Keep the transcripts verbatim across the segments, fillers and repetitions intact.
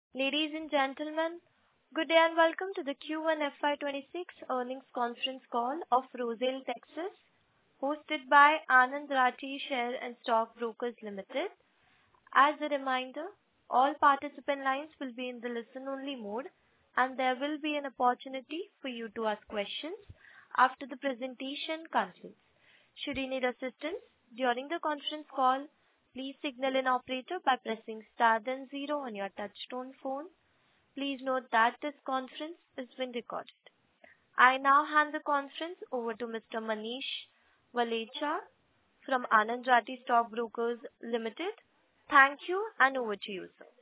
Ladies and gentlemen, good day and welcome to the Q one F Y twenty-six earnings conference call of Rosale Texas, hosted by Anand Rathi Share and Stock Brokers Limited. As a reminder, all participant lines will be in the listen-only mode, and there will be an opportunity for you to ask questions after the presentation concludes. Should you need assistance during the conference call, please signal an operator by pressing star then zero on your touchtone phone. Please note that this conference is being recorded. I now hand the conference over to Mister Manish Valecha from Anand Rathi Stock Brokers Limited. Thank you, and over to you, sir.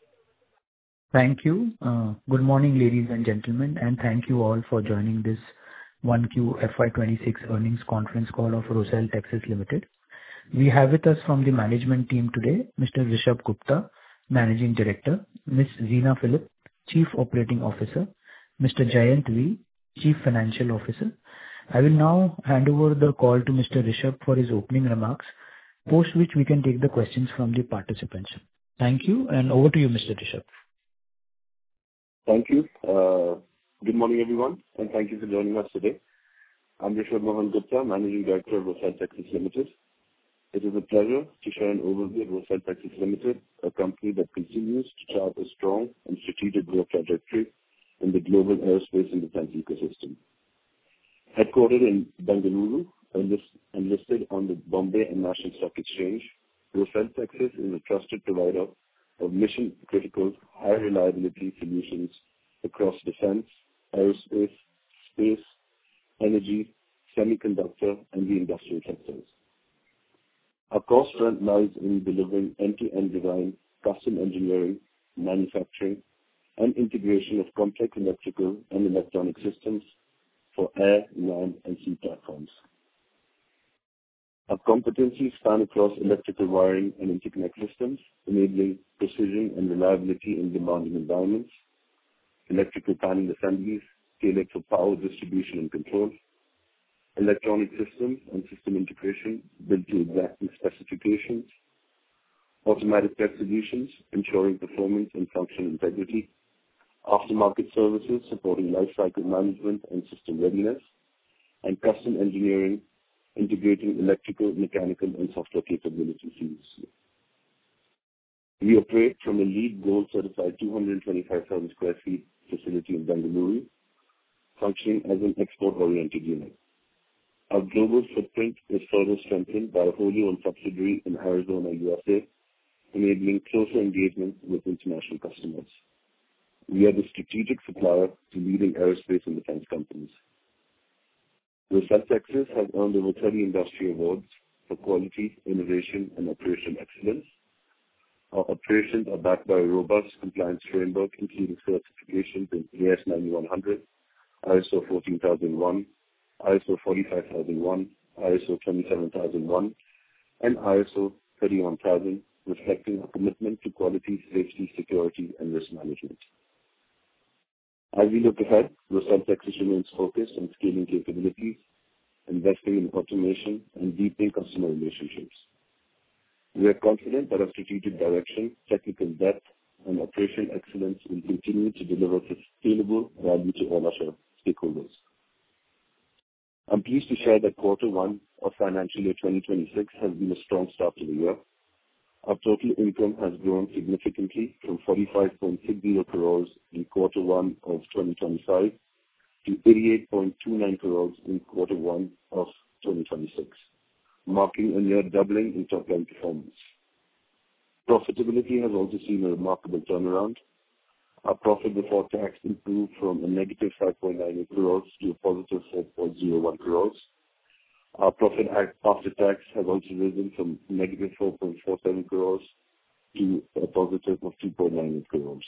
Thank you. Uh, good morning, ladies and gentlemen, and thank you all for joining this one Q F Y twenty-six earnings conference call of Rosale Texas Limited. We have with us from the management team today, Mister Rishabh Gupta, Managing Director, Miz Zina Philip, Chief Operating Officer, Mister Jayant V, Chief Financial Officer. I will now hand over the call to Mister Rishabh for his opening remarks, post which we can take the questions from the participants. Thank you, and over to you, Mister Rishabh. Thank you. Uh, good morning, everyone, and thank you for joining us today. I'm Rishabh Mohan Gupta, Managing Director of Rosale Texas Limited. It is a pleasure to share an overview of Rosale Texas Limited, a company that continues to chart a strong and strategic growth trajectory in the global aerospace and defense ecosystem. Headquartered in Bengaluru and listed on the Bombay and National Stock Exchange, Rosale Texas is a trusted provider of mission-critical, high-reliability solutions across defense, aerospace, space, energy, semiconductor, and the industrial sectors. Our core strength lies in delivering end-to-end design, custom engineering, manufacturing, and integration of complex electrical and electronic systems for air, land, and sea platforms. Our competencies span across electrical wiring and interconnect systems, enabling precision and reliability in demanding environments, electrical panel assemblies tailored for power distribution and control, electronic systems and system integration built to exacting specifications, automatic test solutions ensuring performance and functional integrity, aftermarket services supporting lifecycle management and system readiness, and custom engineering integrating electrical, mechanical, and software capabilities seamlessly. We operate from a LEED Gold certified two hundred twenty-five thousand square feet facility in Bengaluru, functioning as an export-oriented unit. Our global footprint is further strengthened by a wholly owned subsidiary in Arizona, U S A, enabling closer engagement with international customers. We are the strategic supplier to leading aerospace and defense companies. Rosale Texas has earned over thirty industry awards for quality, innovation, and operational excellence. Our operations are backed by a robust compliance framework, including certifications in A S ninety-one hundred, I S O fourteen thousand one, I S O forty-five thousand one, I S O twenty-seven thousand one, and I S O thirty-one thousand, reflecting our commitment to quality, safety, security, and risk management. As we look ahead, Rosale Texas remains focused on scaling capabilities, investing in automation, and deepening customer relationships. We are confident that our strategic direction, technical depth, and operational excellence will continue to deliver sustainable value to all our stakeholders. I'm pleased to share that quarter one of financial year twenty twenty-six has been a strong start to the year. Our total income has grown significantly from forty-five point six zero crores in quarter one of twenty twenty-five to eighty-eight point two nine crores in quarter one of twenty twenty-six, marking a near doubling in top-line performance. Profitability has also seen a remarkable turnaround. Our profit before tax improved from a negative five point nine eight crores to a positive four point zero one crores. Our profit after tax has also risen from negative four point four seven crores to a positive of two point nine eight crores.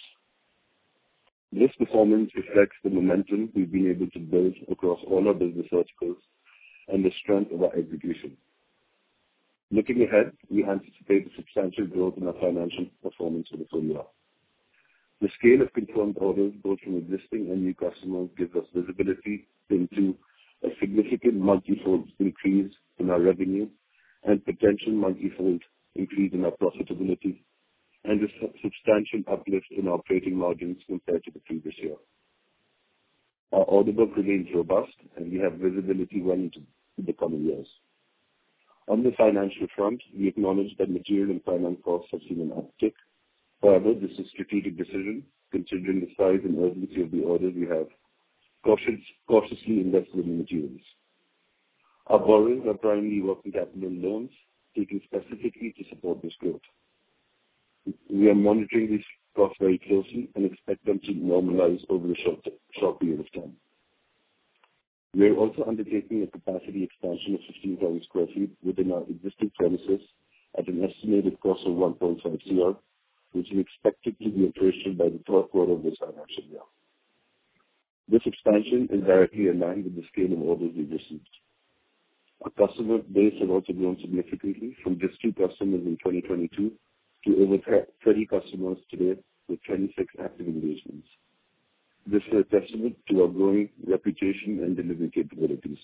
This performance reflects the momentum we've been able to build across all our business verticals and the strength of our execution. Looking ahead, we anticipate a substantial growth in our financial performance for the full year. The scale of confirmed orders, both from existing and new customers, gives us visibility into a significant multi-fold increase in our revenue and potential multi-fold increase in our profitability and a su- substantial uplift in operating margins compared to the previous year. Our order book remains robust, and we have visibility well into the coming years. On the financial front, we acknowledge that material and finance costs have seen an uptick. However, this is a strategic decision, considering the size and urgency of the orders we have cautious, cautiously invested in materials. Our borrowings are primarily working capital loans, taken specifically to support this growth. We are monitoring these costs very closely and expect them to normalize over the short, short period of time. We are also undertaking a capacity expansion of fifteen thousand square feet within our existing premises at an estimated cost of one point five crore, which is expected to be operational by the third quarter of this financial year. This expansion is directly aligned with the scale of orders we've received. Our customer base has also grown significantly from just two customers in twenty twenty-two to over thirty customers today with twenty-six active engagements. This is a testament to our growing reputation and delivery capabilities.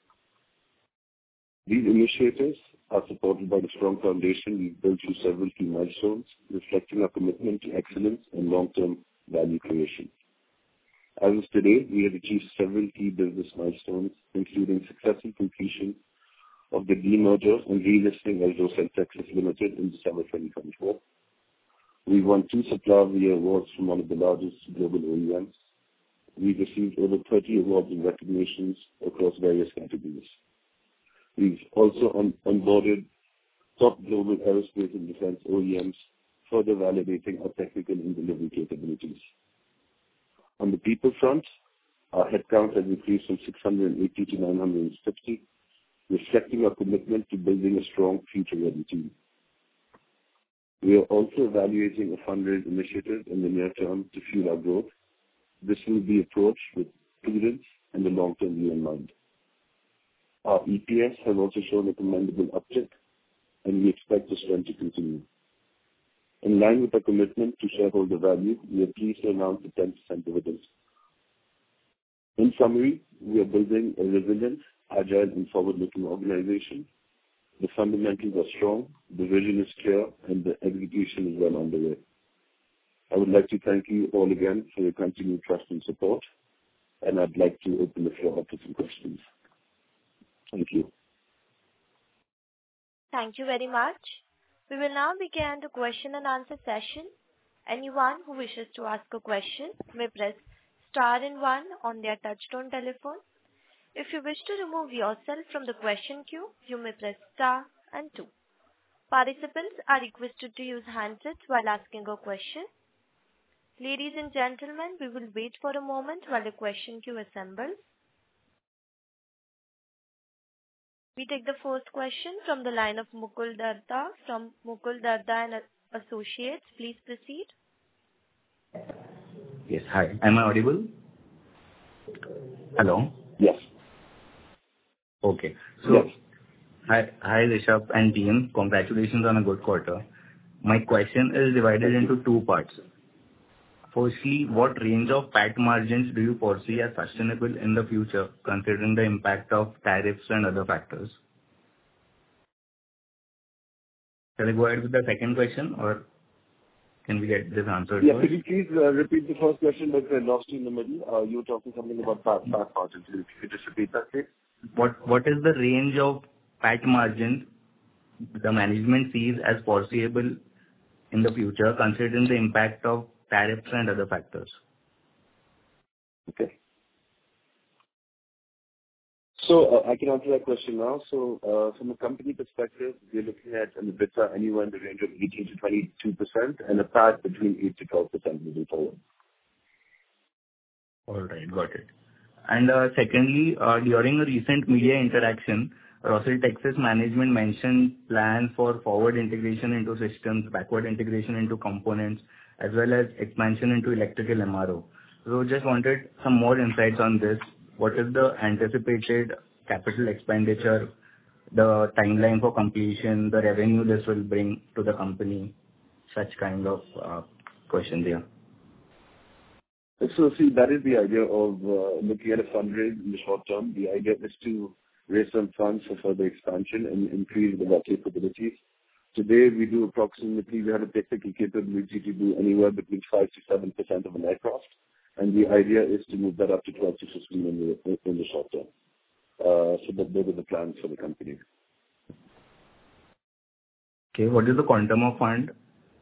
These initiatives are supported by the strong foundation we've built through several key milestones, reflecting our commitment to excellence and long-term value creation. As of today, we have achieved several key business milestones, including successful completion of the demerger and relisting as Rosel Texas Limited in December twenty twenty-four. We won two Supplier of the Year awards from one of the largest global O E Ms. We've received over thirty awards and recognitions across various categories. We've also on- onboarded top global aerospace and defense O E Ms, further validating our technical and delivery capabilities. On the people front, our headcount has increased from six hundred eighty to nine hundred fifty, reflecting our commitment to building a strong future-ready team. We are also evaluating a fundraise initiative in the near term to fuel our growth. This will be approached with prudence and the long-term view in mind. Our E P S has also shown a commendable uptick, and we expect this trend to continue. In line with our commitment to shareholder value, we are pleased to announce a ten percent dividend. In summary, we are building a resilient, agile, and forward-looking organization. The fundamentals are strong, the vision is clear, and the execution is well underway. I would like to thank you all again for your continued trust and support, and I'd like to open the floor up to some questions. Thank you. Thank you very much. We will now begin the question and answer session. Anyone who wishes to ask a question may press star and one on their touchtone telephone. If you wish to remove yourself from the question queue, you may press star and two. Participants are requested to use handsets while asking a question. Ladies and gentlemen, we will wait for a moment while the question queue assembles. We take the first question from the line of Mukul Darda from Mukul Darda and Associates. Please proceed. Yes, hi. Am I audible? Hello? Yes. Okay. So, yes. Hi, hi Rishabh and team. Congratulations on a good quarter. My question is divided into two parts. Firstly, what range of P A T margins do you foresee as sustainable in the future, considering the impact of tariffs and other factors? Shall I go ahead with the second question, or can we get this answered Yeah, first? could you please uh, repeat the first question because I lost you in the middle? Uh, you were talking something about P A T margins. Could you just repeat that, please? What What is the range of P A T margins the management sees as foreseeable in the future, considering the impact of tariffs and other factors? Okay. So uh, I can answer that question now. So uh, from a company perspective, we're looking at an EBITDA anywhere in the range of eighteen to twenty-two percent and a P A T between eight to twelve percent moving forward. All right, got it. And uh, secondly, uh, during a recent media interaction, Rosel Texas management mentioned plans for forward integration into systems, backward integration into components, as well as expansion into electrical M R O. So just wanted some more insights on this. What is the anticipated capital expenditure, the timeline for completion, the revenue this will bring to the company? Such kind of uh, questions here. So see, that is the idea of uh, looking at a fundraise in the short term. The idea is to raise some funds for further expansion and increase our capabilities. Today, we do approximately, we have a technical capability to do anywhere between five to seven percent of an aircraft, and the idea is to move that up to twelve to fifteen in the in the short term. Uh, So that those are the plans for the company. Okay. What is the quantum of fund?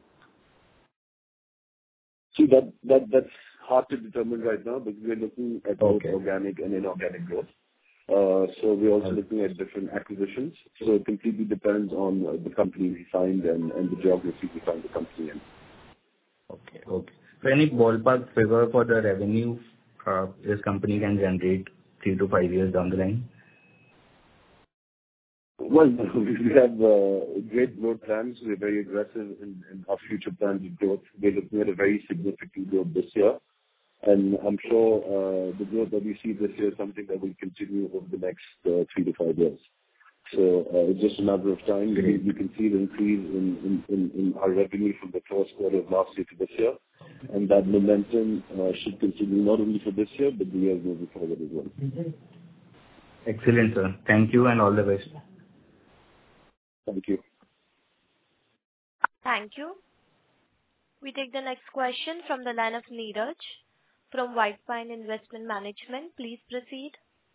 See, that that that's hard to determine right now because we're looking at both Okay. organic and inorganic growth. Uh, So we're also looking at different acquisitions. So it completely depends on uh, the company we find and and the geography we find the company in. Okay. Okay. So any ballpark figure for the revenue uh, this company can generate three to five years down the line? Well, we have uh, great growth plans. We're very aggressive in in our future plans of growth. We're looking at a very significant growth this year, and I'm sure uh, the growth that we see this year is something that will continue over the next uh, three to five years. So uh, it's just a matter of time. We Great. we can see the increase in in in in our revenue from the first quarter of last year to this year, and that momentum uh, should continue not only for this year, but the years moving forward as well. Excellent, sir. Thank you and all the best. Thank you. Thank you. We take the next question from the line of Neeraj from White Pine Investment Management. Please proceed.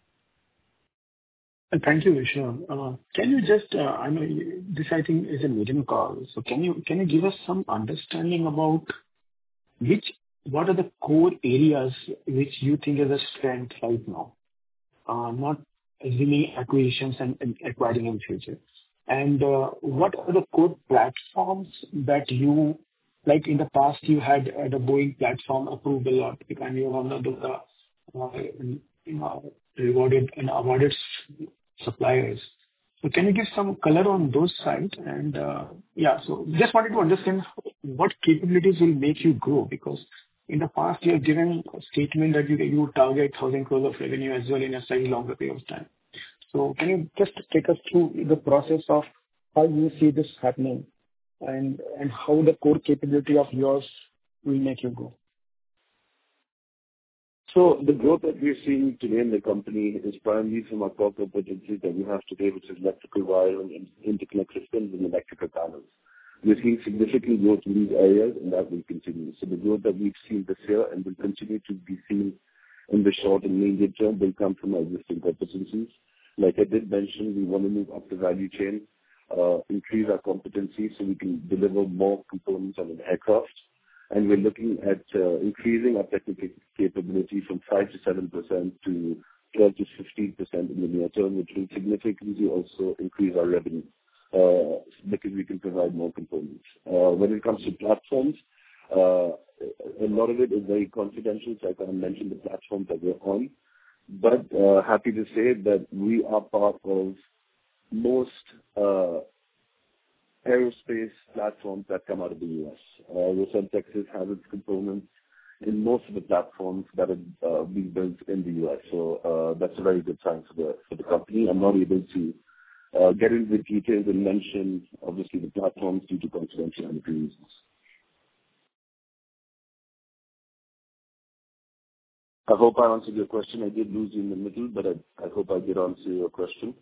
Thank you, Vishnu. Uh, Can you just, uh, I know you- this, I think, is a maiden call, so can you can you give us some understanding about which what are the core areas which you think is a strength right now? Uh, Not assuming acquisitions and and acquiring in future. And uh, what are the core platforms that you, like in the past, you had uh, the Boeing platform approved a lot, and you're one of the uh, you know, rewarded and awarded s- suppliers. So can you give some color on those sides? And uh, yeah, so just wanted to understand what capabilities will make you grow, because in the past, you have given a statement that you you target one thousand crores of revenue as well in a slightly longer period of time. So can you just take us through the process of how you see this happening and and how the core capability of yours will make you grow? So the growth that we're seeing today in the company is primarily from our core competencies that we have today, which is electrical wiring and interconnect systems and electrical panels. We're seeing significant growth in these areas, and that will continue. So the growth that we've seen this year and will continue to be seen in the short and medium term will come from our existing competencies. Like I did mention, we want to move up the value chain, uh, increase our competencies so we can deliver more components on an aircraft. And we're looking at uh, increasing our technical capability from five to seven percent to twelve to fifteen percent in the near term, which will significantly also increase our revenue uh, because we can provide more components. Uh, When it comes to platforms, uh, a lot of it is very confidential, so I can't mention the platforms that we're on. But uh, happy to say that we are part of most uh, aerospace platforms that come out of the U S. Uh, Rosel Texas has its components in most of the platforms that are uh, being built in the U S. So uh, that's a very good sign for the for the company. I'm not able to uh, get into the details and mention, obviously, the platforms due to confidentiality reasons. I hope I answered your question. I did lose you in the middle, but I, I hope I did answer your question.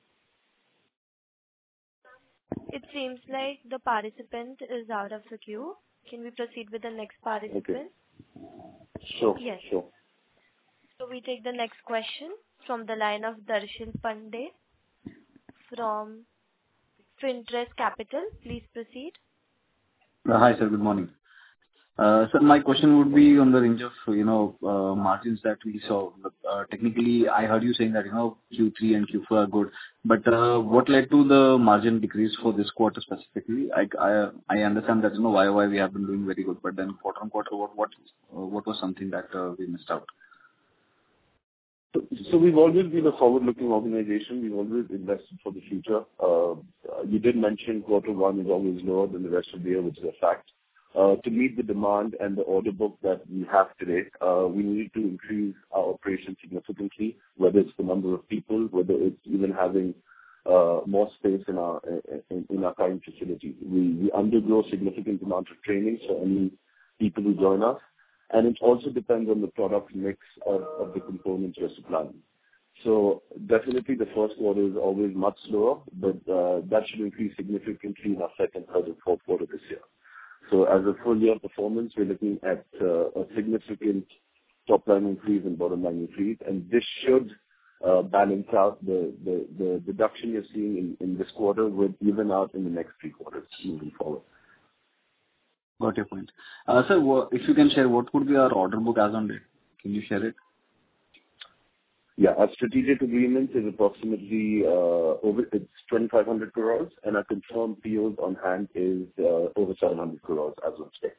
It seems like the participant is out of the queue. Can we proceed with the next participant? Sure, Yes. sure. So we take the next question from the line of Darshil Pandey from Finterest Capital. Please proceed. Uh, Hi, sir. Good morning. Uh, Sir, my question would be on the range of, you know, uh, margins that we saw. Uh, Technically, I heard you saying that, you know, Q three and Q four are good, but uh, what led to the margin decrease for this quarter specifically? I I I understand that, you know, Y O Y we have been doing very good, but then quarter-on-quarter, what what uh, what was something that uh, we missed out? So so we've always been a forward-looking organization. We've always invested for the future. Uh, You did mention quarter one is always lower than the rest of the year, which is a fact. Uh, To meet the demand and the order book that we have today, uh, we need to increase our operations significantly, whether it's the number of people, whether it's even having uh, more space in our in in our current facility. We we undergo significant amount of training for any people who join us, and it also depends on the product mix of of the components we're supplying. So definitely the first quarter is always much slower, but uh, that should increase significantly in our second, third, and fourth quarter this year. So as a full year performance, we're looking at uh, a significant top line increase and bottom line increase, and this should uh, balance out the, the, the deduction you're seeing in, in this quarter will even out in the next three quarters moving forward. Got your point. Uh, Sir, wha- if you can share, what would be our order book as on date? Can you share it? Yeah, our strategic agreement is approximately uh, over it's twenty-five hundred crores, and our confirmed P Os on hand is uh, over seven hundred crores as of today.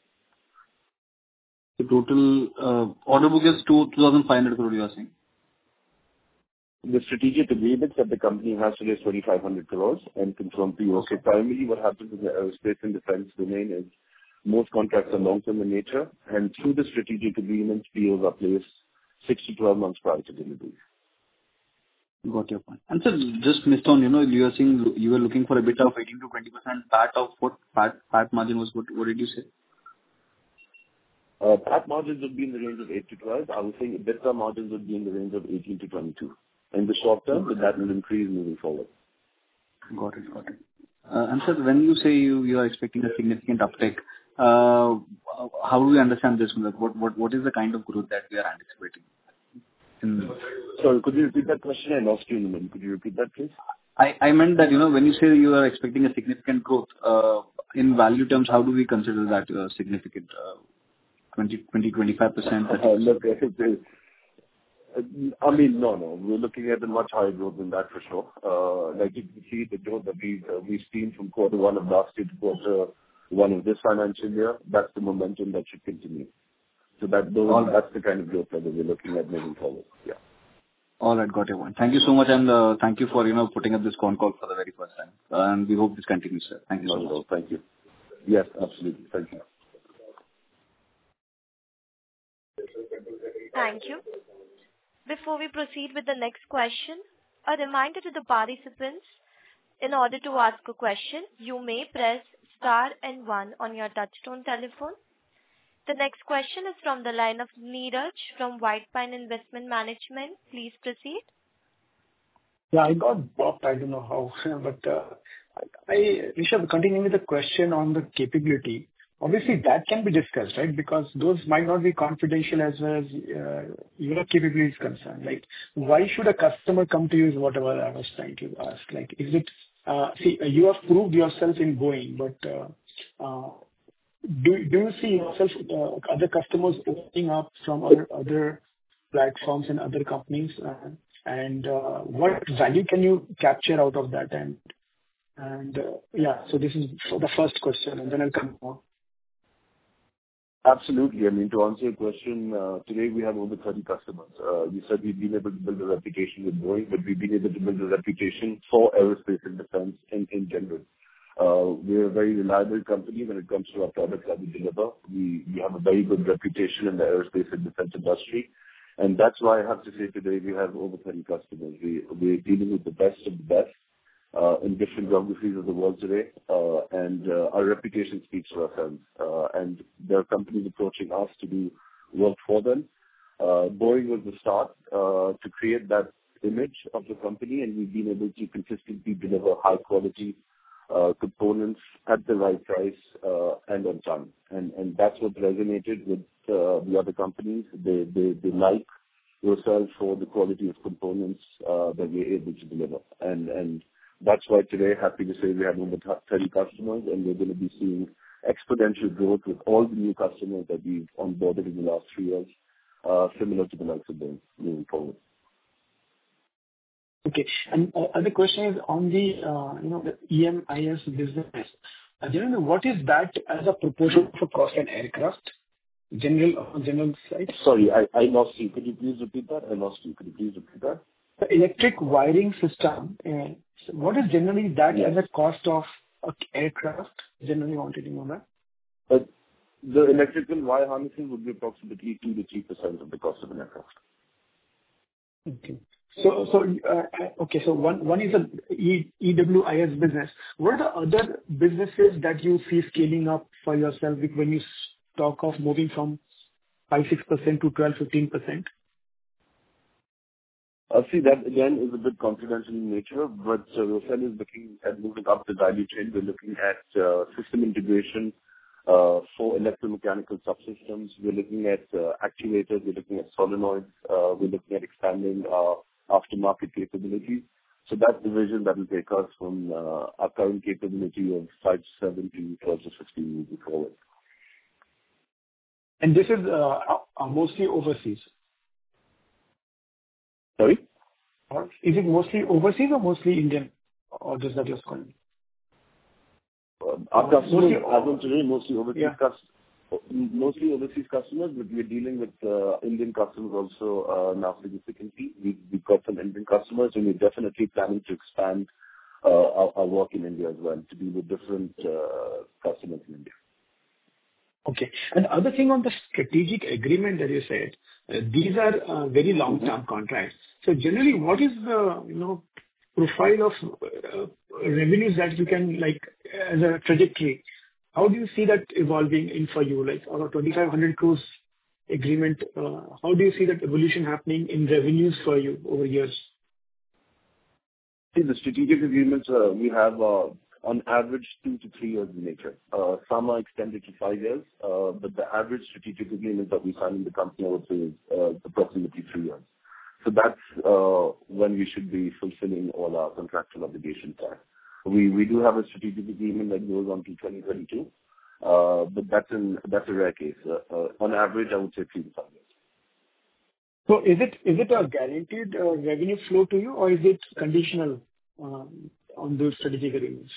The total uh, order book is two thousand five hundred crore, you are saying? The strategic agreements that the company has today is twenty-five hundred crores and confirmed P Os. So primarily what happens in the aerospace and defense domain is most contracts are long-term in nature, and through the strategic agreements, P Os are placed six to twelve months prior to delivery. Got your point. And sir, just missed on, you know, you are saying you were looking for a bit of eighteen to twenty percent PAT of what? PAT, PAT margin was what, what did you say? Uh, PAT margins would be in the range of eight to twelve. I was saying EBITDA margins would be in the range of eighteen to twenty-two. In the short term, but that will increase moving forward. Got it. Got it. Uh, And sir, when you say you, you are expecting a significant uptake, uh, how do we understand this? Like, what, what, what is the kind of growth that we are anticipating? In... Sorry, could you repeat that question? I lost you in a minute. Could you repeat that, please? I, I meant that, you know, when you say you are expecting a significant growth, uh, in value terms, how do we consider that uh, significant? Uh, twenty, twenty, twenty-five percent? Uh, look, it is, I mean, no, no. We're looking at a much higher growth than that for sure. Uh, Like you can see the growth that we've uh, we've seen from quarter one of last year to quarter one of this financial year, that's the momentum that should continue. So that those, All right. that's the kind of growth level we're looking at moving forward. Yeah. All right, got your point. Thank you so much, and uh, thank you for, you know, putting up this con call for the very first time. Uh, And we hope this continues, sir. Thank you so Not at much. all. Thank you. Yes, absolutely. Thank you. Thank you. Before we proceed with the next question, a reminder to the participants, in order to ask a question, you may press star and one on your touchtone telephone. The next question is from the line of Neeraj from White Pine Investment Management. Please proceed. Yeah, I got blocked. I don't know how, but uh, I, Rishabh, continuing with the question on the capability, obviously that can be discussed, right? Because those might not be confidential as well as uh, your capability is concerned. Like, why should a customer come to you is whatever I was trying to ask. Like, is it, uh, see, you have proved yourself in Boeing, but uh, uh, do, do you see yourself, uh, other customers opening up from other, other platforms and other companies? Uh, and uh, what value can you capture out of that? And, and uh, yeah, so this is the first question, and then I'll come on. Absolutely. I mean, to answer your question, uh, today we have over thirty customers. Uh, You said we've been able to build a reputation with Boeing, but we've been able to build a reputation for aerospace and defense in in general. Uh, We're a very reliable company when it comes to our products that we deliver. We we have a very good reputation in the aerospace and defense industry, and that's why I have to say today we have over thirty customers. We We're dealing with the best of the best uh, in different geographies of the world today, uh, and uh, our reputation speaks for ourselves. Uh, and there are companies approaching us to do work for them. Uh, Boeing was the start uh, to create that image of the company, and we've been able to consistently deliver high quality uh, components at the right price uh, and on time. And and that's what resonated with uh, the other companies. They they they like yourself for the quality of components uh, that we're able to deliver. And and that's why today, happy to say we have over thirty customers, and we're going to be seeing exponential growth with all the new customers that we've onboarded in the last three years, uh, similar to the likes of them moving forward. Okay. And uh, other question is on the, uh, you know, the E M I S business. Uh, Generally, what is that as a proportion of a cost and aircraft? General, uh, general side? Sorry, I, I lost you. Could you please repeat that? I lost you. Could you please repeat that? The electric wiring system, uh, so what is generally that Yes. as a cost of a aircraft? Generally wanted to know that. But the electrical wire harnessing would be approximately two to three percent of the cost of an aircraft. Okay. So, so uh, okay, so one one is a E- EWIS business. What are the other businesses that you see scaling up for yourself when you talk of moving from five six percent to twelve fifteen percent? Uh, See, that again is a bit confidential in nature, but uh, Rosel is looking at moving up the value chain. We're looking at uh, system integration uh, for electromechanical subsystems. We're looking at uh, actuators. We're looking at solenoids. Uh, We're looking at expanding our aftermarket capabilities. So that's the vision that will take us from uh, our current capability of five to seven to twelve to fifteen moving forward. And this is uh, uh, mostly overseas? Sorry? Or is it mostly overseas or mostly Indian, or just that you're calling? Um, Our Uh, customers, mostly- as of today, mostly overseas Yeah. cus- mostly overseas customers, but we're dealing with uh, Indian customers also uh, now significantly. We- We've got some Indian customers, and we're definitely planning to expand uh, our our work in India as well, to deal with different uh, customers in India. Okay. And other thing on the strategic agreement that you said, uh, these are uh, very long-term contracts. So generally, what is the, you know, profile of uh, revenues that you can, like, as a trajectory? How do you see that evolving in for you? Like, on a twenty-five hundred crores agreement, uh, how do you see that evolution happening in revenues for you over years? See, the strategic agreements uh, we have uh, on average two to three years in nature. Uh, Some are extended to five years, uh, but the average strategic agreement that we sign in the company, I would say, is uh, approximately three years. So that's uh, when we should be fulfilling all our contractual obligations there. We we do have a strategic agreement that goes on to twenty twenty-two, uh, but that's in that's a rare case. Uh, uh, On average, I would say three to five years. So is it is it a guaranteed uh, revenue flow to you, or is it conditional um, on those strategic agreements?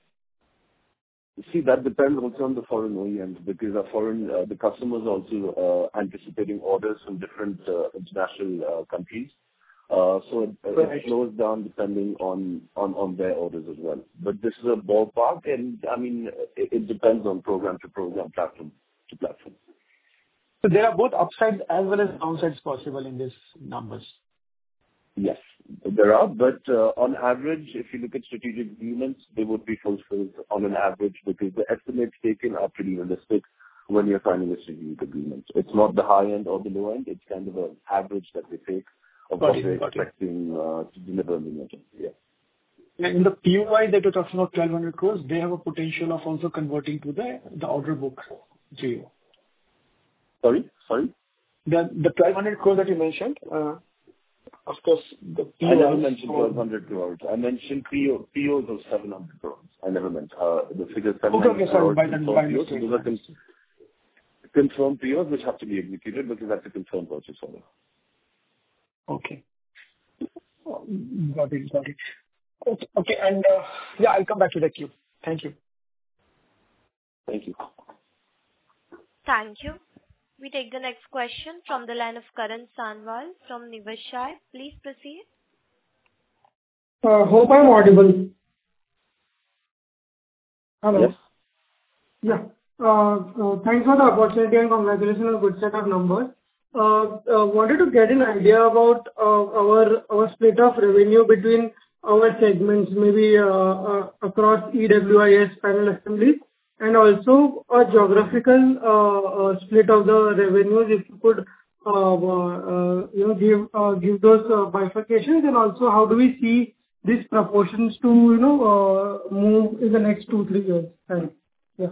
See, that depends also on the foreign O E Ms, because our foreign, uh, the customers are also uh, anticipating orders from different uh, international uh, countries. Uh, So it uh, Right. it slows down depending on on on their orders as well. But this is a ballpark, and I mean, it it depends on program to program, platform to platform. So there are both upsides as well as downsides possible in these numbers. Yes, there are, but uh, on average, if you look at strategic agreements, they would be fulfilled on an average because the estimates taken are pretty realistic when you're signing a strategic agreement. It's not the high end or the low end, it's kind of an average that they take of Got what it, they're got it. expecting uh, to deliver in the meeting. Yeah. And in the P O I that you're talking about, twelve hundred crores, they have a potential of also converting to the the order book to you. Sorry? Sorry? The the twelve hundred crores that you mentioned, uh, of course, the P O I Is never mentioned for- twelve hundred crores. I mentioned P O, P Os of seven hundred crores. I never meant uh, the figure seven Okay, hundred okay, sorry, crores by the- confirmed by P Os. mistake. Those are con- confirmed P Os which have to be executed because that's a confirmed purchase order. Okay. Oh, Got it. Got it. Okay, okay, and uh, yeah, I'll come back to the queue. Thank you. Thank you. Thank you. We take the next question from the line of Karan Sanwal from Niveshaay. Please proceed. Uh, Hope I'm audible. Hello. Yes. Yeah. Uh, uh, Thanks for the opportunity and congratulations on a good set of numbers. Uh, uh, Wanted to get an idea about uh, our our split of revenue between our segments, maybe uh, uh, across E W I S, panel assemblies, and also a geographical uh, uh, split of the revenues, if you could uh, uh, you know, give uh, give those uh, bifurcations, and also how do we see these proportions to, you know, uh, move in the next two, three years? Thanks. Yeah.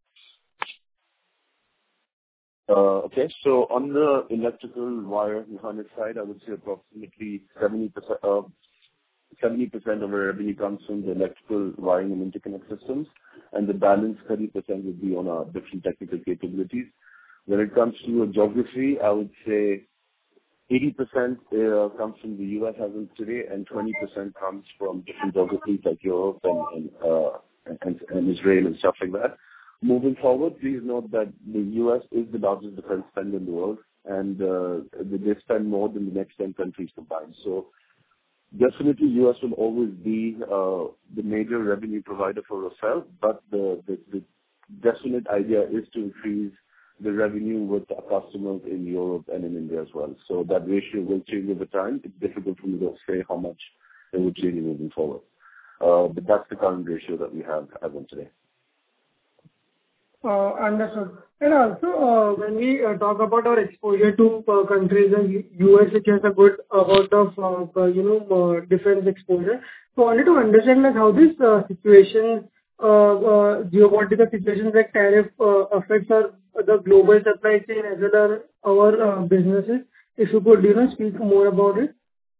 Uh, Okay. So on the electrical wire and harness side, I would say approximately seventy percent uh, seventy percent of our revenue comes from the electrical wiring and interconnect systems, and the balance thirty percent would be on our different technical capabilities. When it comes to a geography, I would say eighty percent uh, comes from the U S as of today, and twenty percent comes from different geographies like Europe and and, uh, and and Israel and stuff like that. Moving forward, please note that the U S is the largest defense spender in the world, and uh, they spend more than the next ten countries combined. So definitely, U S will always be uh, the major revenue provider for Rosel, but the, the the definite idea is to increase the revenue with our customers in Europe and in India as well. So that ratio will change over time. It's difficult for me to say how much it will change moving forward. Uh, but that's the current ratio that we have as of today. Uh, Understood. And also, uh, when we uh, talk about our exposure to uh, countries and U S, which has a good amount of, uh, uh, you know, uh, defense exposure. So I wanted to understand, like, how this uh, situation, uh, uh, geopolitical situations like tariff uh, affects our, the global supply chain as well as our uh, businesses. If you could, you know, speak more about it.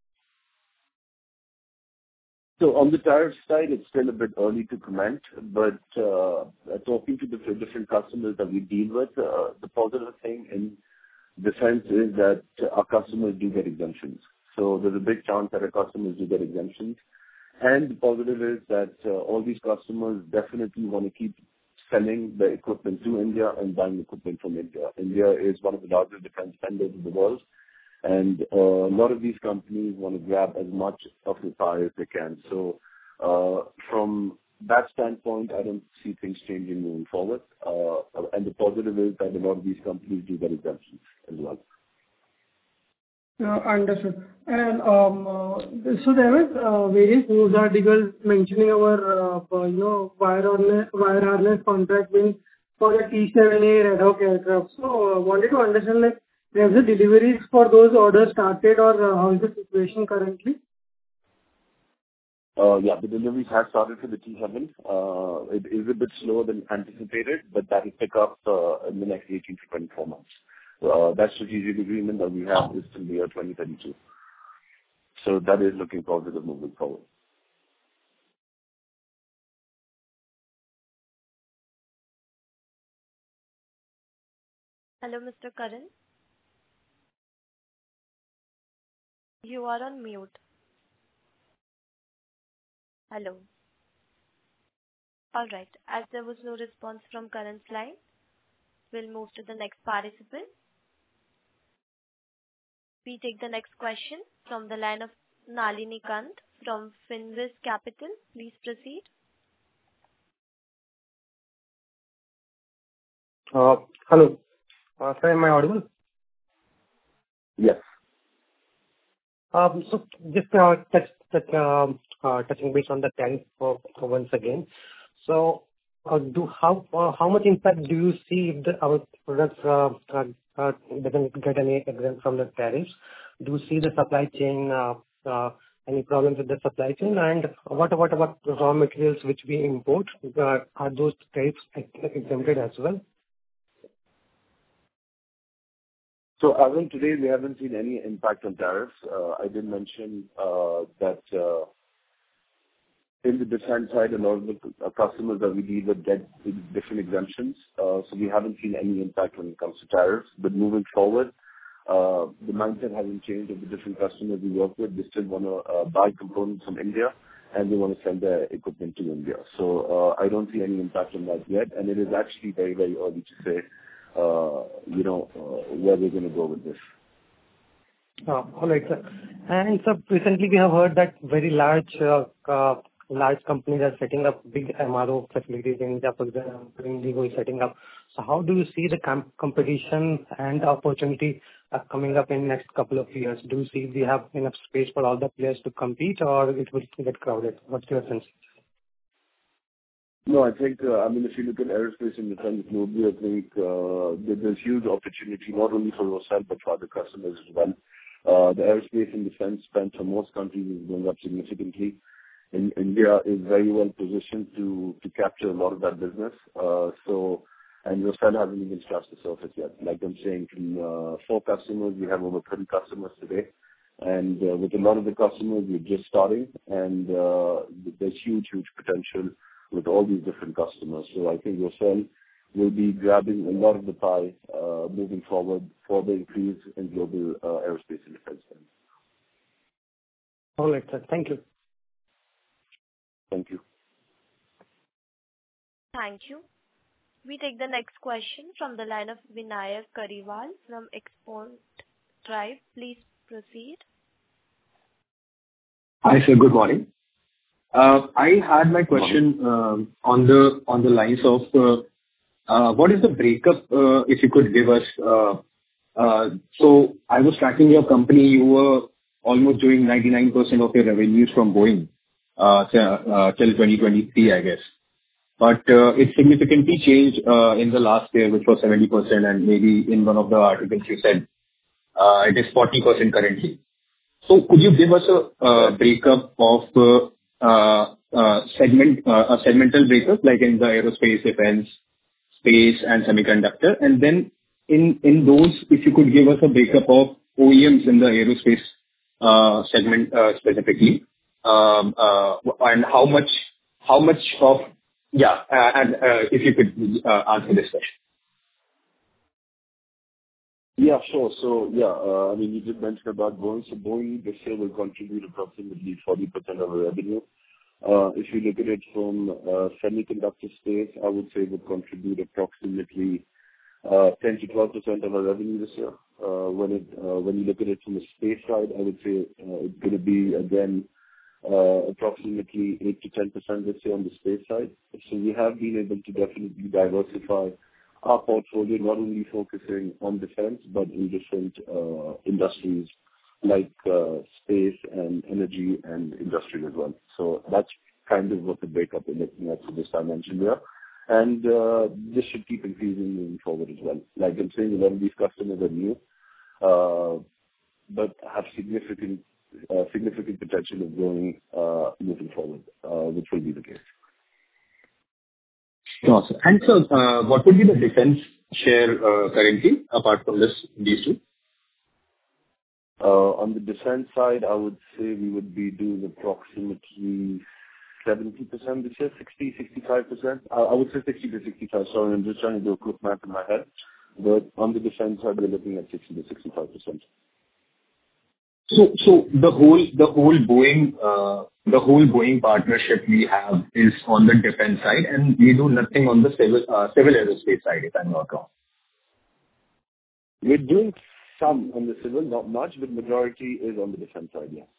So on the tariff side, it's still a bit early to comment, but uh, talking to the different customers that we deal with, uh, the positive thing in defense is that our customers do get exemptions. So there's a big chance that our customers do get exemptions. And the positive is that uh, all these customers definitely want to keep selling the equipment to India and buying equipment from India. India is one of the largest defense spenders in the world, and uh, a lot of these companies want to grab as much of the pie as they can. So uh, from that standpoint, I don't see things changing moving forward. Uh, and the positive is that a lot of these companies do get exemptions as well. Uh, Understood. And um, uh, so there was uh, various news articles mentioning our, uh, uh, you know, wire harness, wire harness contract win for the T seven A Red Hawk aircraft. So uh, wanted to understand, like, have the deliveries for those orders started, or uh, how is the situation currently? Uh, yeah, the deliveries have started for the T seven. Uh, it is a bit slower than anticipated, but that will pick up uh, in the next eighteen to twenty-four months. Uh, that strategic agreement that we have is till the year twenty thirty-two. So that is looking positive moving forward. Hello, Mister Karan. You are on mute. Hello. All right. As there was no response from Karan's line, we'll move to the next participant. We take the next question from the line of Nalini Kant from Finviz Capital. Please proceed. Uh, Hello. Uh, Sir, am I audible? Yes. Um, So just uh, touch, touch, um, uh, touching base on the tariff uh, once again. So uh, do how uh, how much impact do you see if the, our products uh, uh, uh, doesn't get any exempt from the tariffs? Do you see the supply chain uh, uh, any problems with the supply chain? And what what about the raw materials which we import? Uh, Are those tariffs exempted as well? So as of today, we haven't seen any impact on tariffs. Uh, I did mention uh, that uh, in the defense side, a lot of the uh, customers that we deal with get different exemptions. Uh, so we haven't seen any impact when it comes to tariffs. But moving forward, uh, the mindset hasn't changed of the different customers we work with. They still want to uh, buy components from India, and they want to send their equipment to India. So uh, I don't see any impact on that yet. And it is actually very, very early to say Uh, you know, uh, where we're going to go with this. Oh, all right, sir. And sir, recently we have heard that very large uh, uh, large companies are setting up big M R O facilities in India, for example, Indigo is setting up. So how do you see the com- competition and opportunity uh, coming up in next couple of years? Do you see we have enough space for all the players to compete, or it will get crowded? What's your sense? No, I think, uh, I mean, if you look at aerospace and defense globally, I think uh, there, there's huge opportunity, not only for Rosal, but for other customers as well. Uh, the aerospace and defense spend for most countries is going up significantly. In India is very well positioned to, to capture a lot of that business. Uh, so, and Rosal hasn't even scratched the surface yet. Like I'm saying, from uh, four customers, we have over thirty customers today. And uh, with a lot of the customers, we're just starting, and uh, there's huge, huge potential with all these different customers. So I think Rosal will be grabbing a lot of the pie uh, moving forward for the increase in global uh, aerospace and defense spend. All right, sir. Thank you. Thank you. Thank you. We take the next question from the line of Vinayak Kariwal from Export Tribe. Please proceed. Hi, sir. Good morning. Uh, I had my question uh, on the on the lines of uh, uh, what is the breakup, uh, if you could give us. Uh, uh, so I was tracking your company. You were almost doing ninety-nine percent of your revenues from Boeing uh, till, uh, till twenty twenty-three, I guess. but uh, it significantly changed uh, in the last year, which was seventy percent, and maybe in one of the articles you said uh, it is forty percent currently. So could you give us a uh, breakup of uh, uh, uh, segment, uh, a segmental breakup, like in the aerospace, defense, space, and semiconductor? And then in in those, if you could give us a breakup of O E Ms in the aerospace uh, segment uh, specifically, um, uh, and how much how much of... Yeah, uh, and uh, if you could uh, answer this question. Yeah, sure. So, yeah, uh, I mean, you did mention about Boeing. So Boeing this year will contribute approximately forty percent of our revenue. Uh, If you look at it from uh, semiconductor space, I would say it would contribute approximately uh, ten to twelve percent of our revenue this year. Uh, When it uh, when you look at it from the space side, I would say uh, it's gonna be, again, uh, approximately eight to ten percent this year on the space side. So we have been able to definitely diversify our portfolio, not only focusing on defense, but in different uh, industries like uh, space and energy and industry as well. So that's kind of what the breakup we're looking at for this dimension here. And uh, this should keep increasing moving forward as well. Like I'm saying, a lot of these customers are new, uh, but have significant uh, significant potential of growing uh, moving forward, uh, which will be the case. Sure, sir. And so, uh, what would be the defense share uh, currently, apart from this, these two? Uh, On the defense side, I would say we would be doing approximately seventy percent this year, sixty, sixty-five percent. I I would say sixty to sixty-five. Sorry, I'm just trying to do a quick math in my head. But on the defense side, we're looking at sixty to sixty-five percent. So, so the whole, the whole Boeing, uh, the whole Boeing partnership we have is on the defense side, and we do nothing on the civil, uh, civil aerospace side, if I'm not wrong. We're doing some on the civil, not much, but majority is on the defense side, yeah.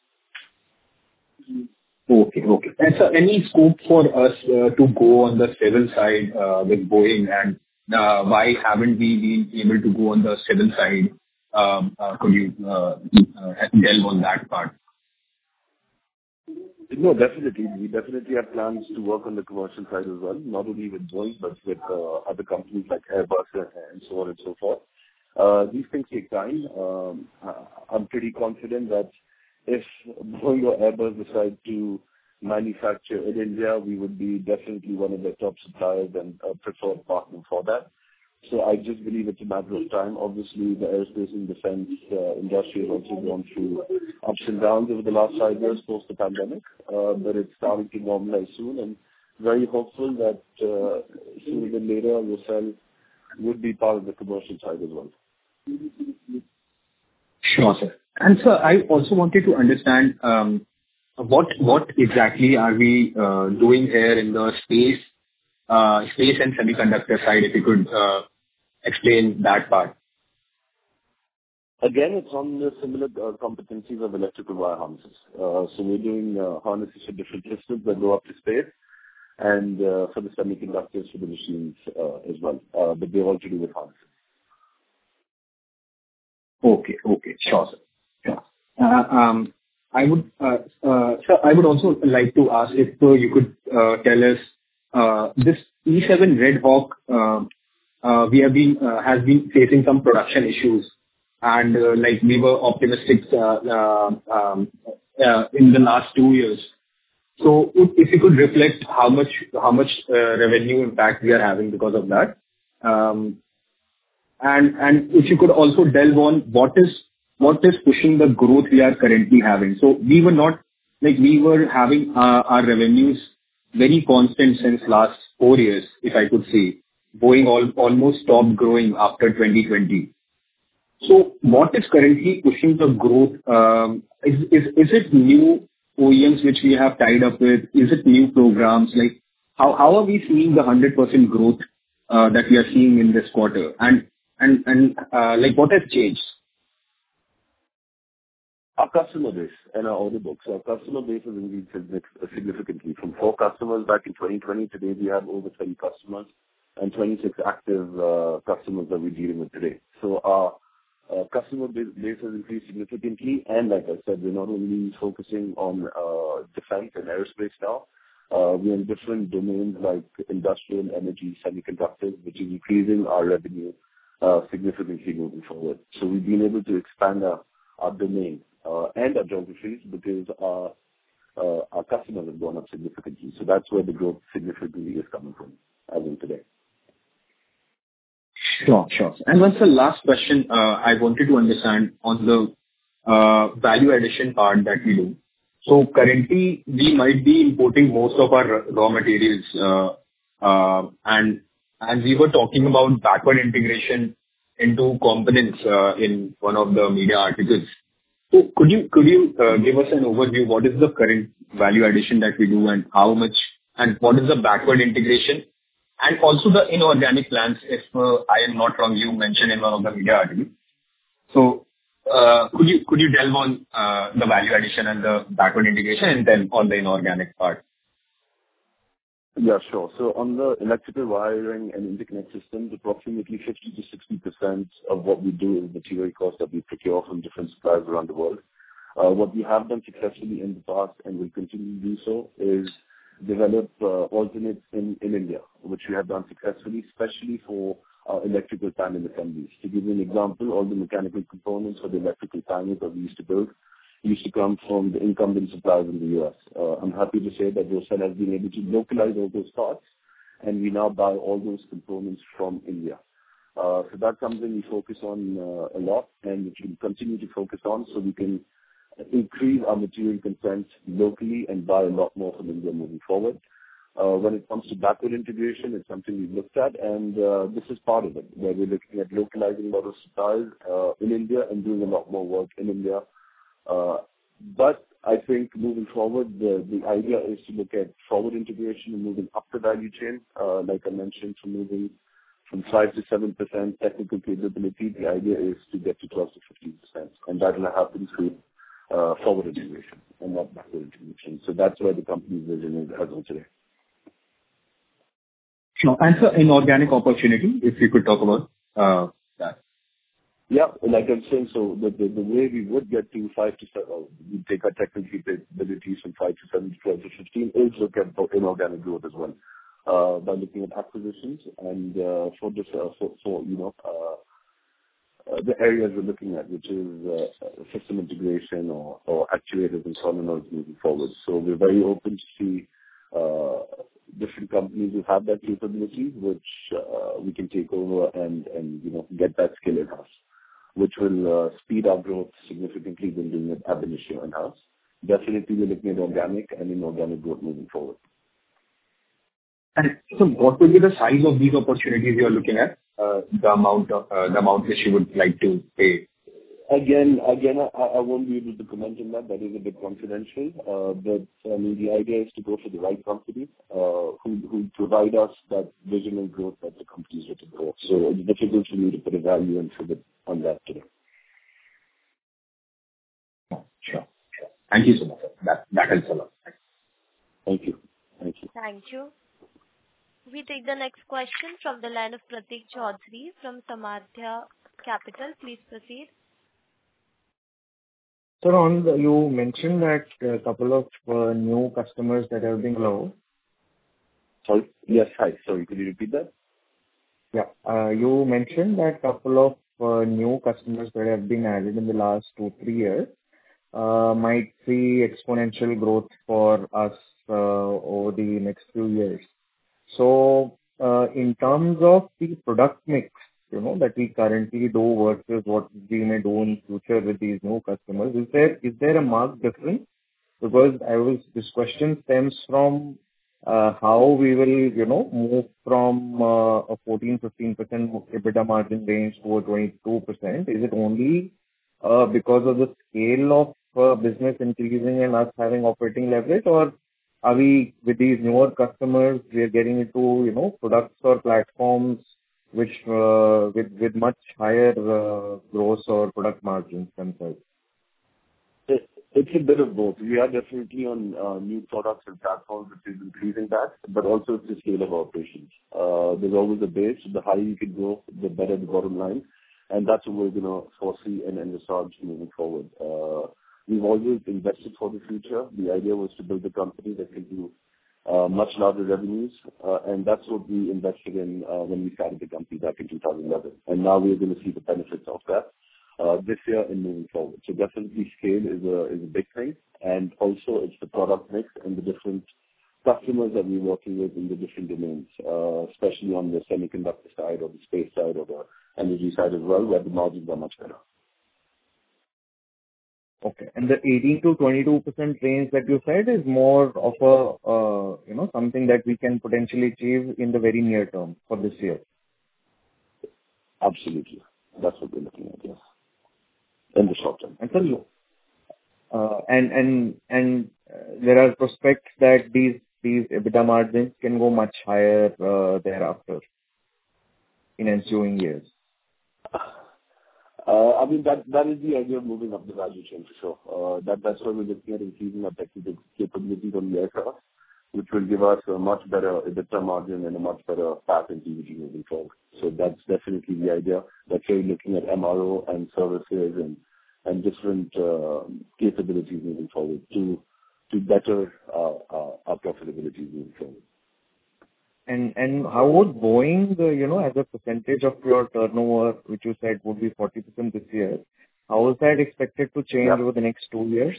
Okay, okay. And so any scope for us uh, to go on the civil side uh, with Boeing, and uh, why haven't we been able to go on the civil side? Um, uh, Could you uh, uh, delve on that part? No, definitely. We definitely have plans to work on the commercial side as well, not only with Boeing, but with uh, other companies like Airbus and so on and so forth. Uh, These things take time. Um, I- I'm pretty confident that if Boeing or Airbus decide to manufacture in India, we would be definitely one of the top suppliers and a preferred partner for that. So I just believe it's a matter of time. Obviously, the aerospace and defense uh, industry has also gone through ups and downs over the last five years post the pandemic, uh, but it's starting to normalize soon, and very hopeful that uh, sooner than later, Rosel would be part of the commercial side as well. Sure, sir. And sir, I also wanted to understand um, what what exactly are we uh, doing here in the space uh, space and semiconductor side, if you could uh, explain that part. Again, it's on the similar uh, competencies of electrical wire harnesses. Uh, So we're doing uh, harnesses for different systems that go up to space, and uh, for the semiconductors for the machines uh, as well. Uh, But they're all to do with harnesses. Okay. Okay. Sure, sir. Sure. Uh, um, I would, uh, uh, sir, I would also like to ask if uh, you could uh, tell us uh, this E seven Red Hawk, uh, uh, we have been uh, has been facing some production issues, and uh, like we were optimistic uh, uh, um, uh, in the last two years. So if if you could reflect how much how much uh, revenue impact we are having because of that. Um, And and if you could also delve on what is what is pushing the growth we are currently having. So we were not, like, we were having uh, our revenues very constant since last four years, if I could say. Boeing al- almost stopped growing after twenty twenty. So what is currently pushing the growth? Um, Is is is it new O E Ms which we have tied up with? Is it new programs? Like, how how are we seeing the one hundred percent growth uh, that we are seeing in this quarter? And and and uh, like, what has changed? Our customer base and our order books. Our customer base has increased signific- significantly. From four customers back in twenty twenty, today we have over twenty customers and twenty-six active uh, customers that we're dealing with today. So our uh, customer base base has increased significantly, and like I said, we're not only focusing on uh, defense and aerospace now, Uh, we're in different domains like industrial, energy, semiconductors, which is increasing our revenue uh, significantly moving forward. So we've been able to expand our, our domain uh, and our geographies because our uh, our customers have gone up significantly. So that's where the growth significantly is coming from, as in today. Sure, sure. And what's the last question uh, I wanted to understand on the uh, value addition part that we do. So currently, we might be importing most of our raw materials, uh, uh, and and we were talking about backward integration into components uh, in one of the media articles. So could you could you uh, give us an overview? What is the current value addition that we do, and how much, and what is the backward integration, and also the inorganic plans? If uh, I am not wrong, you mentioned in one of the media articles. So uh, could you could you delve on uh, the value addition and the backward integration, and then on the inorganic part? Yeah, sure. So on the electrical wiring and interconnect systems, approximately fifty to sixty percent of what we do is material cost that we procure from different suppliers around the world. Uh, what we have done successfully in the past and will continue to do so is develop uh, alternates in, in India, which we have done successfully, especially for uh, electrical panel assemblies. To give you an example, all the mechanical components for the electrical panels that we used to build used to come from the incumbent suppliers in the U S. Uh, I'm happy to say that Rosel has been able to localize all those parts, and we now buy all those components from India. Uh, so that's something we focus on uh, a lot, and which we'll continue to focus on so we can increase our material content locally and buy a lot more from India moving forward. Uh, when it comes to backward integration, it's something we've looked at, and uh, this is part of it, where we're looking at localizing a lot of supplies uh, in India and doing a lot more work in India. Uh, but I think moving forward, the, the idea is to look at forward integration and moving up the value chain. Uh, like I mentioned, from moving from five to seven percent technical capability, the idea is to get to twelve to fifteen percent, and that will happen through uh, forward integration and not backward integration. So that's where the company's vision is as of today. Sure. And so inorganic opportunity, if you could talk about uh, that. Yeah, like I'm saying, so the, the, the way we would get to five to seven, uh, we take our technical capabilities from five to seven to twelve to fifteen, is look at inorganic growth as well, uh, by looking at acquisitions and uh, for this, uh, for, for you know, uh, uh, the areas we're looking at, which is uh, system integration or, or actuators and solenoids moving forward. So we're very open to see uh, different companies who have that capability, which uh, we can take over and, and you know, get that skill in-house, which will uh, speed our growth significantly when doing it ab initio in-house. Definitely, we're looking at organic and inorganic growth moving forward. And so what would be the size of these opportunities you are looking at, uh, the amount of, uh, the amount which you would like to pay? Again, again, I, I won't be able to comment on that. That is a bit confidential. Uh, but I mean, the idea is to go for the right company uh, who, who provide us that vision and growth that the company is looking for. So it's difficult for me to put a value and figure on that today. Sure, sure. Thank you so much. That that helps a lot. Thank you. Thank you. Thank you. We take the next question from the line of Pratik Chaudhary from Samarthya Capital. Please proceed. Sir, on the, you mentioned that a couple of uh, new customers that have been low. Sorry? Yes, hi. Sorry, could you repeat that? Yeah. Uh, you mentioned that couple of uh, new customers that have been added in the last two, three years uh, might see exponential growth for us uh, over the next few years. So, uh, in terms of the product mix, you know, that we currently do versus what we may do in future with these new customers, is there is there a marked difference? Because I was this question stems from uh, how we will, you know, move from uh, a fourteen to fifteen percent EBITDA margin range to a twenty-two percent. Is it only uh, because of the scale of uh, business increasing and us having operating leverage, or are we, with these newer customers, we are getting into, you know, products or platforms which uh, with with much higher uh, gross or product margins themselves? It, it's a bit of both. We are definitely on uh, new products and platforms which is increasing that, but also it's the scale of operations. Uh, there's always a base. The higher you can go, the better the bottom line, and that's what we're going to foresee and envisage moving forward. Uh, we've always invested for the future. The idea was to build a company that can do uh, much larger revenues, uh, and that's what we invested in uh, when we started the company back in two thousand eleven. And now we're going to see the benefits of that uh, this year and moving forward. So definitely scale is a is a big thing, and also it's the product mix and the different customers that we're working with in the different domains, uh, especially on the semiconductor side or the space side or the energy side as well, where the margins are much better. Okay. And the eighteen to twenty-two percent range that you said is more of a, uh, you know, something that we can potentially achieve in the very near term for this year. Absolutely. That's what we're looking at, yes. In the short term. And so, uh, and and and uh, there are prospects that these these EBITDA margins can go much higher uh, thereafter in ensuing years. Uh, I mean, that that is the idea of moving up the value chain for sure. Uh, that That's why we're looking at increasing our technical capabilities on the aircraft, which will give us a much better EBITDA margin and a much better path in P V G moving forward. So that's definitely the idea. That's why we're looking at M R O and services and and different uh, capabilities moving forward to to better uh, uh, our profitability moving forward. And and how would Boeing, uh, you know, as a percentage of your turnover, which you said would be forty percent this year, how is that expected to change Yeah. over the next two years?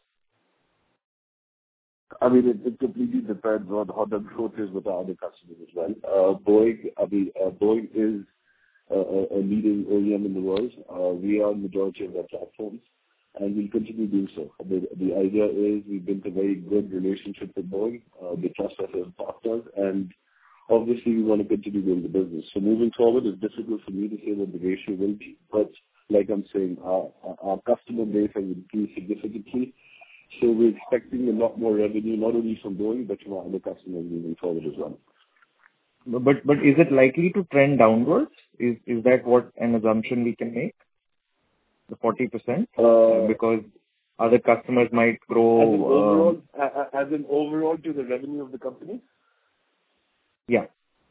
I mean, it, it completely depends on how the growth is with our other customers as well. Uh, Boeing, I mean, uh, Boeing is a, a a leading O E M in the world. Uh, we are majority of their platforms, and we'll continue to do so. The, the idea is we've built a very good relationship with Boeing. Uh, they trust us as partners, and obviously we want to continue doing the business. So moving forward, it's difficult for me to say what the ratio will be, but like I'm saying, our, our our customer base has increased significantly. So we're expecting a lot more revenue, not only from Boeing, but from our other customers moving forward as well. But but is it likely to trend downwards? Is is that what an assumption we can make? The forty percent, Uh, because other customers might As an grow. overall, Um, a- a- as an overall to the revenue of the company? yeah.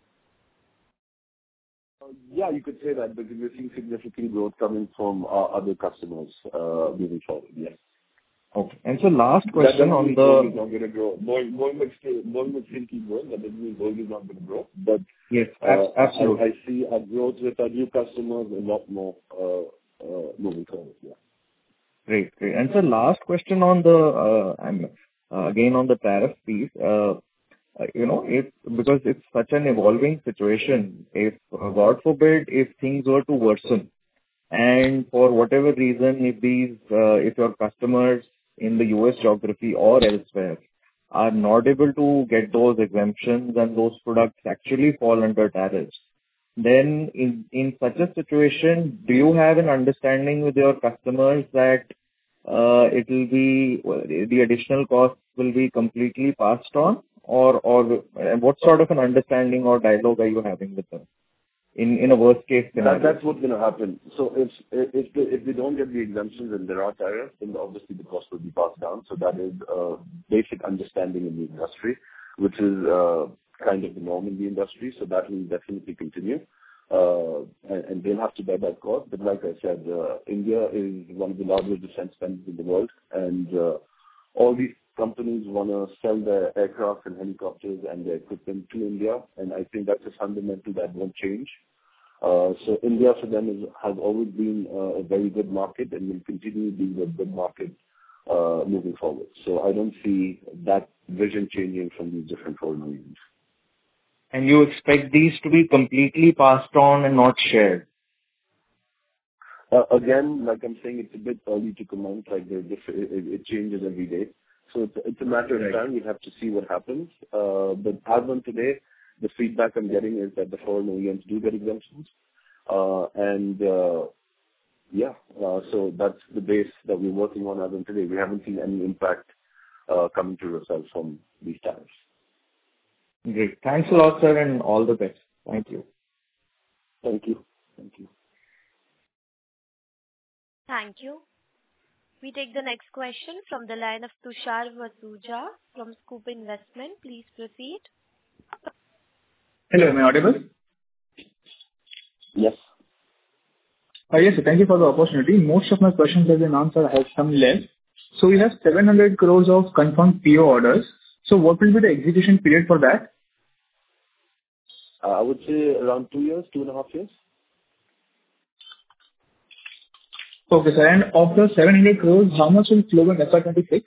Uh, Yeah, you could say that, because we're seeing significant growth coming from our other customers, uh, moving forward. Yes. Okay. And so last That question doesn't on mean Boeing is the not gonna grow. Boeing Boeing will still Boeing will still keep growing. That doesn't mean Boeing is not gonna grow. But yes, uh, ab- I absolutely. I see our growth with our new customers a lot more uh, uh, moving forward. Yeah. Great. Great. And so last question on the, uh, I'm uh, again on the tariff piece. Uh, uh, You know, if because it's such an evolving situation, if, uh, God forbid, if things were to worsen, and for whatever reason, if these, uh, if your customers in the U S geography or elsewhere are not able to get those exemptions and those products actually fall under tariffs, then in in such a situation, do you have an understanding with your customers that uh, it will be well, the additional costs will be completely passed on? Or or and what sort of an understanding or dialogue are you having with them in in a worst case That, scenario? that's what's going to happen. So if if they, if they don't get the exemptions and there are tariffs, then obviously the cost will be passed down. So that is a basic understanding in the industry, which is uh, kind of the norm in the industry. So that will definitely continue, uh, and, and they'll have to bear that cost. But like I said, uh, India is one of the largest defense spenders in the world, and uh, all these companies want to sell their aircraft and helicopters and their equipment to India, and I think that's a fundamental that won't change. Uh, So India for them is, has always been uh, a very good market and will continue being a good market uh, moving forward. So I don't see that vision changing from these different foreign regions. And you expect these to be completely passed on and not shared? Uh, Again, like I'm saying, it's a bit early to comment, like the diff- it it- it changes every day. So it's it's a matter of Right. time. We'll have to see what happens. Uh, But as on today, the feedback I'm getting is that the foreign O E Ms do get exemptions. Uh, And uh, yeah, uh, so that's the base that we're working on as on today. We haven't seen any impact uh, coming to ourselves from these tariffs. Great. Thanks a lot, sir, and all the best. Thank you. Thank you. Thank you. Thank you. We take the next question from the line of Tushar Vasuja from Scoop Investment. Please proceed. Hello, am I audible? Yes. Uh, Yes, sir. Thank you for the opportunity. Most of my questions have been answered. I have some left. So we have seven hundred crores of confirmed P O orders. So what will be the execution period for that? Uh, I would say around two years, two and a half years. Okay, sir. And of the seven hundred crores, how much will flow in F Y twenty-six?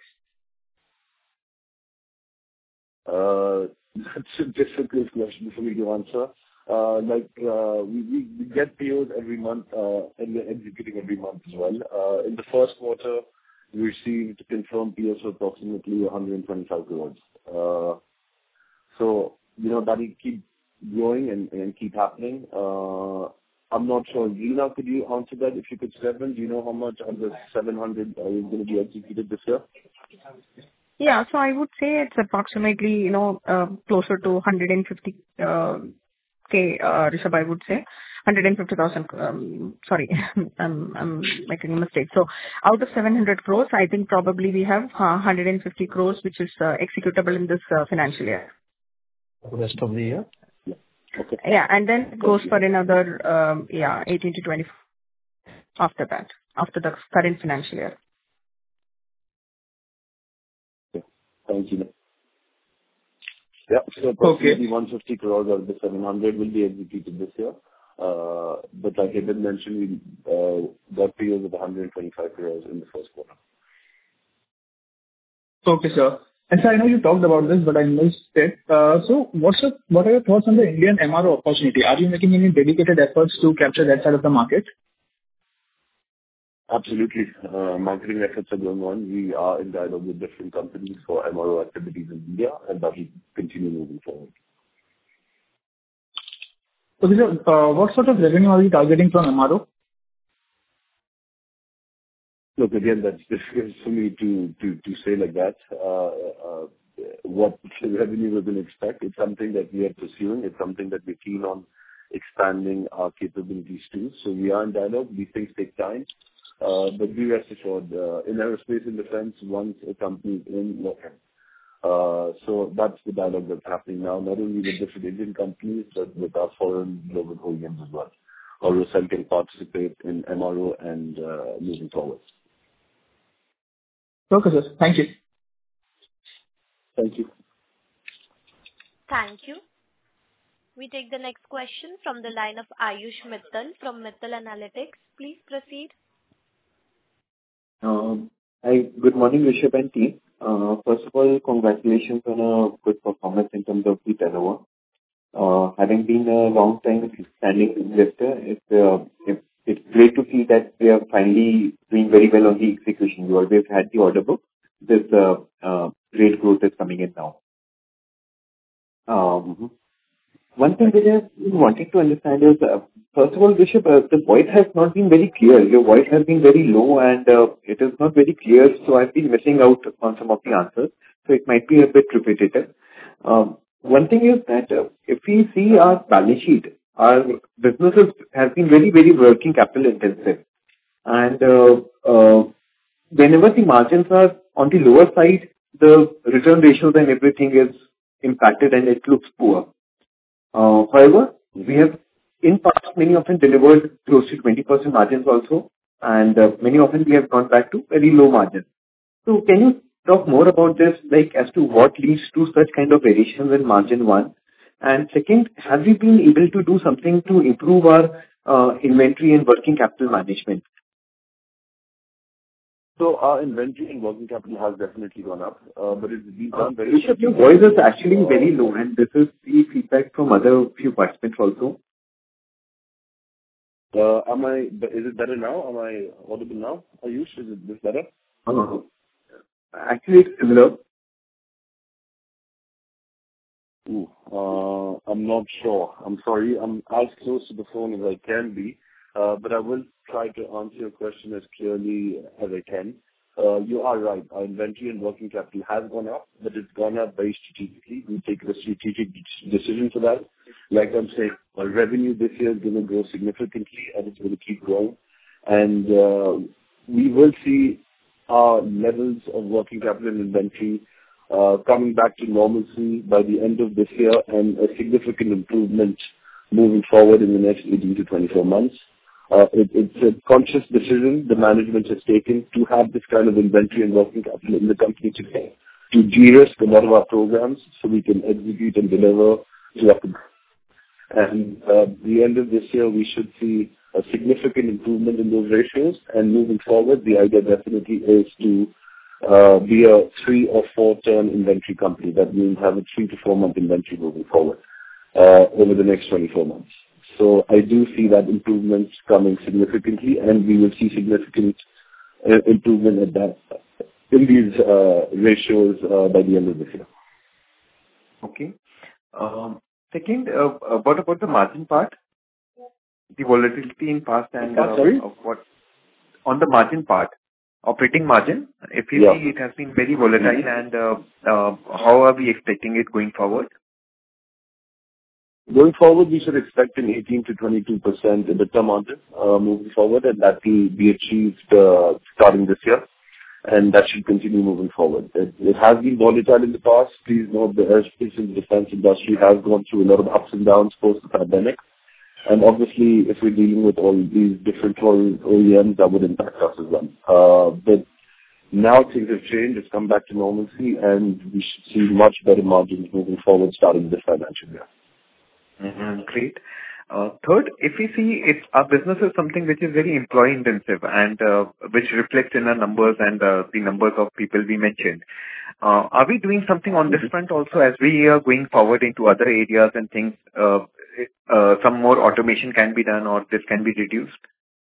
Uh, That's a difficult question for me to answer. Uh, Like, uh, we we we get P Os every month, uh, and we're executing every month as well. Uh, In the first quarter, we received confirmed P Os for approximately one hundred twenty-five crores. Uh, So, you know, that will keep growing and and keep happening. Uh, I'm not sure. Reena, could you answer that if you could, Seven? Do you know how much of the seven hundred is going to be executed this year? Yeah. So I would say it's approximately, you know, uh, closer to one hundred fifty uh, K, uh, Rishabh, I would say. one hundred fifty thousand, um, sorry, I'm, I'm making a mistake. So out of seven hundred crores, I think probably we have uh, one hundred fifty crores, which is uh, executable in this uh, financial year. The rest of the year? Okay. Yeah. And then it goes for another, um, yeah, eighteen to twenty after that, after the current financial year. Thank you. Yeah. So approximately one hundred fifty crores out of the seven hundred will be executed this year. Uh, But like I did mention, we uh, got P Os of one hundred twenty-five crores in the first quarter. Okay, sir. And sir, I know you talked about this, but I missed it. Uh, So what's your, what are your thoughts on the Indian M R O opportunity? Are you making any dedicated efforts to capture that side of the market? Absolutely. Uh, Marketing efforts are going on. We are in dialogue with different companies for M R O activities in India, and that will continue moving forward. Okay, sir. Uh, What sort of revenue are you targeting from M R O? Look, again, that's difficult for me to to to say like that. Uh, uh, What revenue we're going to expect, it's something that we are pursuing. It's something that we're keen on expanding our capabilities to. So we are in dialogue. These things take time. Uh, But be rest assured, uh, in aerospace and defense, once a company is in, look, uh, so that's the dialogue that's happening now, not only with different Indian companies, but with our foreign global O E Ms as well. Or Rosel can participate in M R O and uh, moving forward. Okay, sir. Thank you. Thank you. Thank you. We take the next question from the line of Ayush Mittal from Mittal Analytics. Please proceed. Um, Hi, good morning, Rishabh and team. Uh, First of all, congratulations on a good performance in terms of the turnover. Uh, Having been a long time standing investor, it's uh, it- it's great to see that we are finally doing very well on the execution. We always had the order book. This uh, uh, great growth is coming in now. Um, One thing that I wanted to understand is, uh, first of all, Rishabh, uh, the voice has not been very clear. Your voice has been very low and uh, it is not very clear, so I've been missing out on some of the answers, so it might be a bit repetitive. Um, One thing is that uh, if we see our balance sheet, our businesses has been very, very working capital intensive. And uh, uh, whenever the margins are on the lower side, the return ratios and everything is impacted and it looks poor. Uh, However, we have in past many often delivered close to twenty percent margins also, and uh, many often we have gone back to very low margins. So can you talk more about this, like as to what leads to such kind of variations in margin, one? And second, have we been able to do something to improve our uh, inventory and working capital management? So our inventory and working capital has definitely gone up, uh, but it's been Uh, done very... Rishabh, your voice is actually very low, and this is the feedback from other few participants also. Uh, Am I... Is it better now? Am I audible now? Ayush, is it this better? Uh, Actually, it's similar. Ooh, uh, I'm not sure. I'm sorry. I'm as close to the phone as I can be, uh, but I will try to answer your question as clearly as I can. Uh, You are right. Our inventory and working capital has gone up, but it's gone up very strategically. We take a strategic decision for that. Like I'm saying, our revenue this year is going to grow significantly, and it's going to keep growing. And uh, we will see our levels of working capital and inventory uh, coming back to normalcy by the end of this year, and a significant improvement moving forward in the next eighteen to twenty-four months. Uh, it, it's a conscious decision the management has taken to have this kind of inventory and working capital in the company today, to de-risk a lot of our programs so we can execute and deliver to our customers. And uh, at the end of this year, we should see a significant improvement in those ratios. And moving forward, the idea definitely is to uh, be a three or four turn inventory company. That means have a three to four month inventory moving forward uh, over the next twenty-four months. So I do see that improvement coming significantly, and we will see significant uh, improvement at that in these uh, ratios uh, by the end of this year. Okay. Um, Second, uh, uh, what about the margin part? The volatility in past and uh, Sorry? of what on the margin part, operating margin, if you Yeah. see it has been very volatile and uh, uh, how are we expecting it going forward? Going forward, we should expect an eighteen to twenty-two percent EBITDA margin uh, moving forward, and that will be achieved uh, starting this year, and that should continue moving forward. It, it has been volatile in the past. Please note the aerospace and defense industry has gone through a lot of ups and downs post the pandemic, and obviously, if we're dealing with all these different O E Ms, that would impact us as well. Uh, but now things have changed. It's come back to normalcy, and we should see much better margins moving forward starting this financial year. Mm-hmm. Great. Uh, Third, if we see it, our business is something which is very employee intensive and uh, which reflects in our numbers and uh, the numbers of people we mentioned. Uh, Are we doing something on this front also as we are going forward into other areas and things, uh, uh, some more automation can be done or this can be reduced?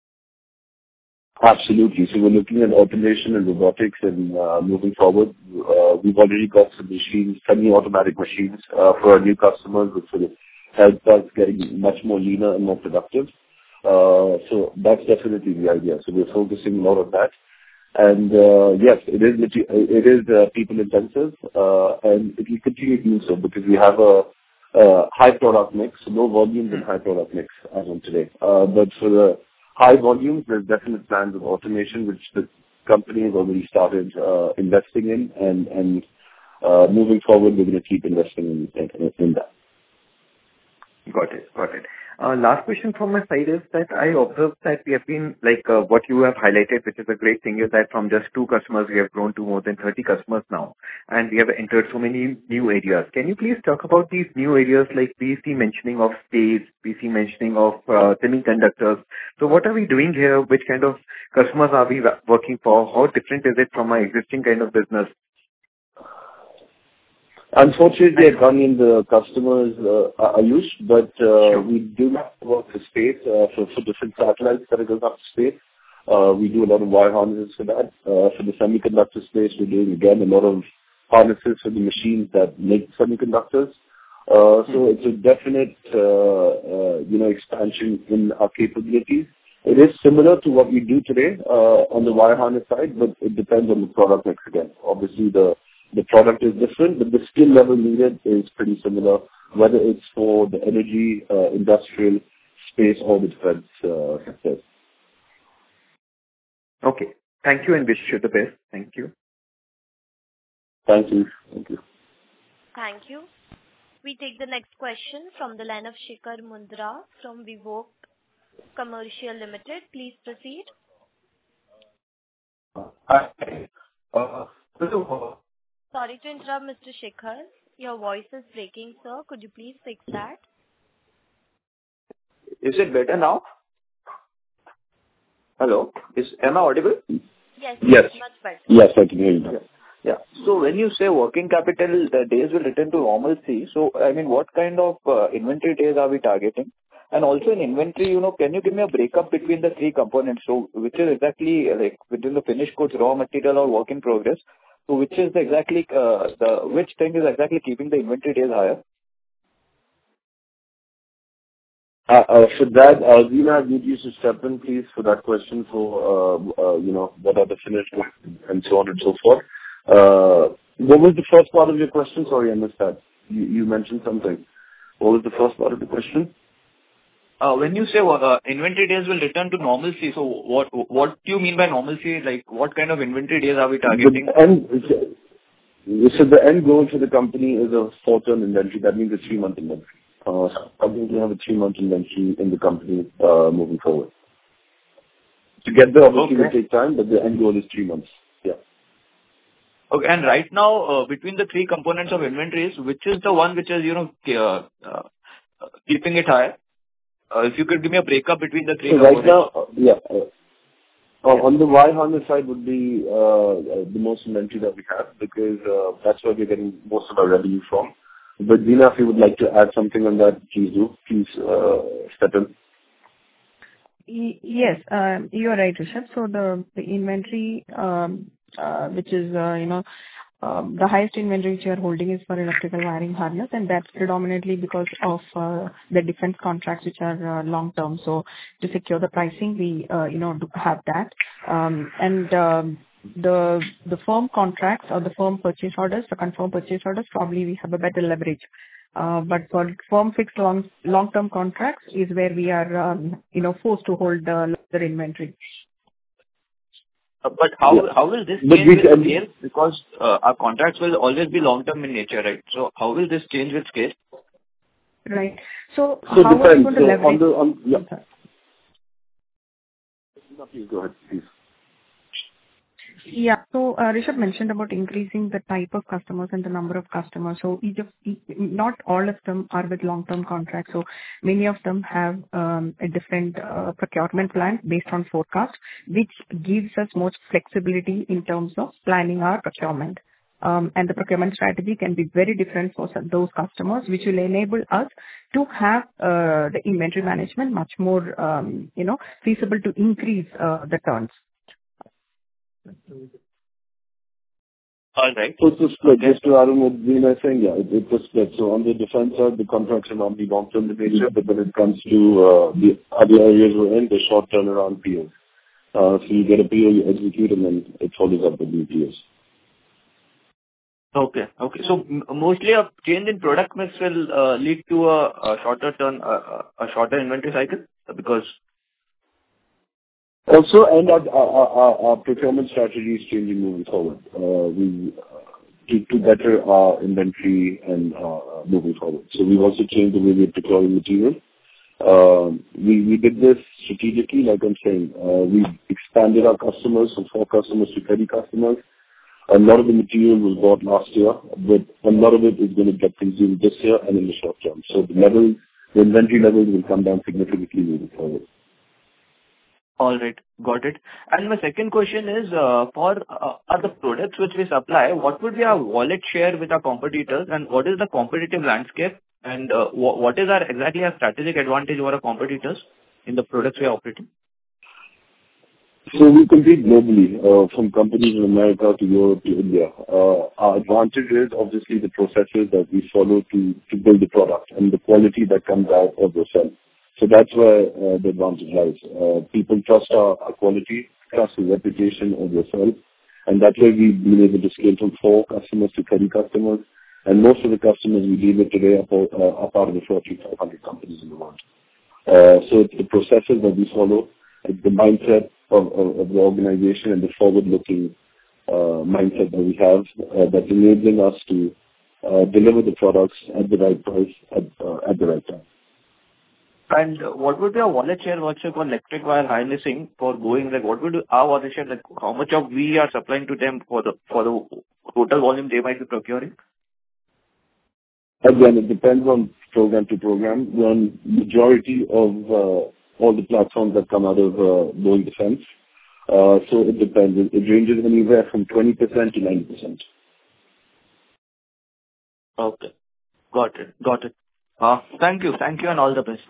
Absolutely. So we're looking at automation and robotics and uh, moving forward. Uh, we've already got some machines, semi-automatic machines uh, for our new customers, which will help us getting much more leaner and more productive. Uh, so that's definitely the idea. So we're focusing a lot on that. And uh, yes, it is it is uh, people intensive, uh, and it will continue to do so because we have a, a high product mix, so low volumes and high product mix as on today. Uh, but for the high volumes, there's definite plans of automation, which the company has already started uh, investing in, and and uh, moving forward, we're going to keep investing in, in, in that. Got it. Got it. Uh, Last question from my side is that I observed that we have been, like, uh, what you have highlighted, which is a great thing, is that from just two customers, we have grown to more than thirty customers now, and we have entered so many new areas. Can you please talk about these new areas, like we see mentioning of space, we see mentioning of uh, semiconductors. So what are we doing here? Which kind of customers are we wo- working for? How different is it from our existing kind of business? Unfortunately, I can't name the customers, uh, Ayush, but uh, we do not work for space, uh, for, for different satellites that are going up to space. Uh, we do a lot of wire harnesses for that. Uh, for the semiconductor space, we're doing, again, a lot of harnesses for the machines that make semiconductors. Uh, so it's a definite, uh, uh, you know, expansion in our capabilities. It is similar to what we do today uh, on the wire harness side, but it depends on the product mix again. Obviously, the The product is different, but the skill level needed is pretty similar, whether it's for the energy, uh, industrial, space, or the defense uh, sectors. Okay. Thank you and wish you the best. Thank you. Thank you. Thank you. Thank you. We take the next question from the line of Shikhar Mundra from Vivoke Commercial Limited. Please proceed. Hi. Uh, hello. Sorry to interrupt, Mister Shikhar. Your voice is breaking, sir. Could you please fix that? Is it better now? Hello. Is am I audible? Yes. Yes. Much better. Yes, I can hear you now. Yeah. Yeah. So when you say working capital, the days will return to normalcy. So I mean, what kind of uh, inventory days are we targeting? And also in inventory, you know, can you give me a breakup between the three components? So which is exactly like within the finished goods, raw material, or work in progress? So which is the exactly uh, the which thing is exactly keeping the inventory days higher? Uh, uh, for that, uh, Zina, I need you to step in, please, for that question for, uh, uh, you know, what are the finished goods and so on and so forth. Uh, what was the first part of your question? Sorry, I missed that. You, you mentioned something. What was the first part of the question? Uh, when you say uh, inventory days will return to normalcy, so what what do you mean by normalcy? Like, what kind of inventory days are we targeting? The end, so the end goal for the company is a four-term inventory. That means a three-month inventory. Uh, so I'm going to have a three-month inventory in the company uh, moving forward. To get there, obviously, Okay. will take time, but the end goal is three months. Yeah. Okay. And right now, uh, between the three components of inventories, which is the one which is, you know, k- uh, uh, keeping it higher? Uh, If you could give me a breakup between the three So right components. now, uh, yeah, uh, uh, on the wire harness side would be uh, uh, the most inventory that we have because uh, that's where we're getting most of our revenue from. But Dina, if you would like to add something on that, please do. Please uh, step in. Y- Yes, um, you're right, Rishabh. So the the inventory, um, uh, which is, uh, you know, um, the highest inventory which you are holding is for electrical wiring harness, and that's predominantly because of uh, the defense contracts, which are uh, long term. So to secure the pricing, we, uh, you know, do have that. Um, And um, the the firm contracts or the firm purchase orders, the confirmed purchase orders, probably we have a better leverage. Uh, But for firm fixed long, long-term contracts is where we are, um, you know, forced to hold the larger inventory. Uh, But how Yeah. how will this But change we with can, scale? Because uh, our contracts will always be long-term in nature, right? So how will this change with scale? Right. So so it how are we depends. going to So on leverage? the, on, yeah, I'm sorry. no, please go ahead, please. Yeah. So, uh, Rishabh mentioned about increasing the type of customers and the number of customers. So each of, each, not all of them are with long-term contracts. So many of them have um, a different uh, procurement plan based on forecast, which gives us more flexibility in terms of planning our procurement. Um, and the procurement strategy can be very different for some- those customers, which will enable us to have uh, the inventory management much more, um, you know, feasible to increase uh, the turns. All right. So it's a split. Okay. Just to add on what Dina is saying, yeah, it, it's a split. So on the defense side, the contracts are normally long-term in nature, but when it comes to uh, the other areas we're in, they're short turnaround P Os. Uh, so you get a P O, you execute, and then it follows up with new P Os. Okay. Okay. So m- mostly a change in product mix will uh, lead to a a shorter turn, uh, uh, a shorter inventory cycle? Because Also, and our our our our procurement strategy is changing moving forward. Uh We uh, to to better our inventory and uh moving forward. So we've also changed the way we're procuring material. Um, We we did this strategically, like I'm saying. Uh We expanded our customers from four customers to thirty customers. A lot of the material was bought last year, but a lot of it is gonna get consumed this year and in the short term. So the levels, the inventory levels will come down significantly moving forward. all right. Got it. And my second question is, uh, for uh, are the products which we supply, what would be our wallet share with our competitors, and what is the competitive landscape, and uh, wha- what is our exactly our strategic advantage over our competitors in the products we are operating? So we compete globally, uh, from companies in America to Europe to India. Uh, Our advantage is obviously the processes that we follow to to build the product and the quality that comes out of the cell. So that's where uh, the advantage lies. Uh, People trust our our quality, trust the reputation of the cell, and that's why we've been able to scale from four customers to thirty customers. And most of the customers we deal with today are part uh, are part of the Fortune five hundred companies in the world. Uh, So it's the processes that we follow, it's the mindset of, of, of the organization and the forward-looking uh, mindset that we have uh, that's enabling us to uh, deliver the products at the right price at, uh, at the right time. And uh, what would be our wallet share, let's say, for electric wire harnessing for going, like, what would be our wallet share, like, how much of we are supplying to them for the, for the total volume they might be procuring? Again, it depends on program to program. We're on majority of uh, all the platforms that come out of uh, Boeing Defense. Uh, so it depends. It, it ranges anywhere from twenty percent to ninety percent. Okay. Got it. Got it. Uh, Thank you. Thank you, and all the best.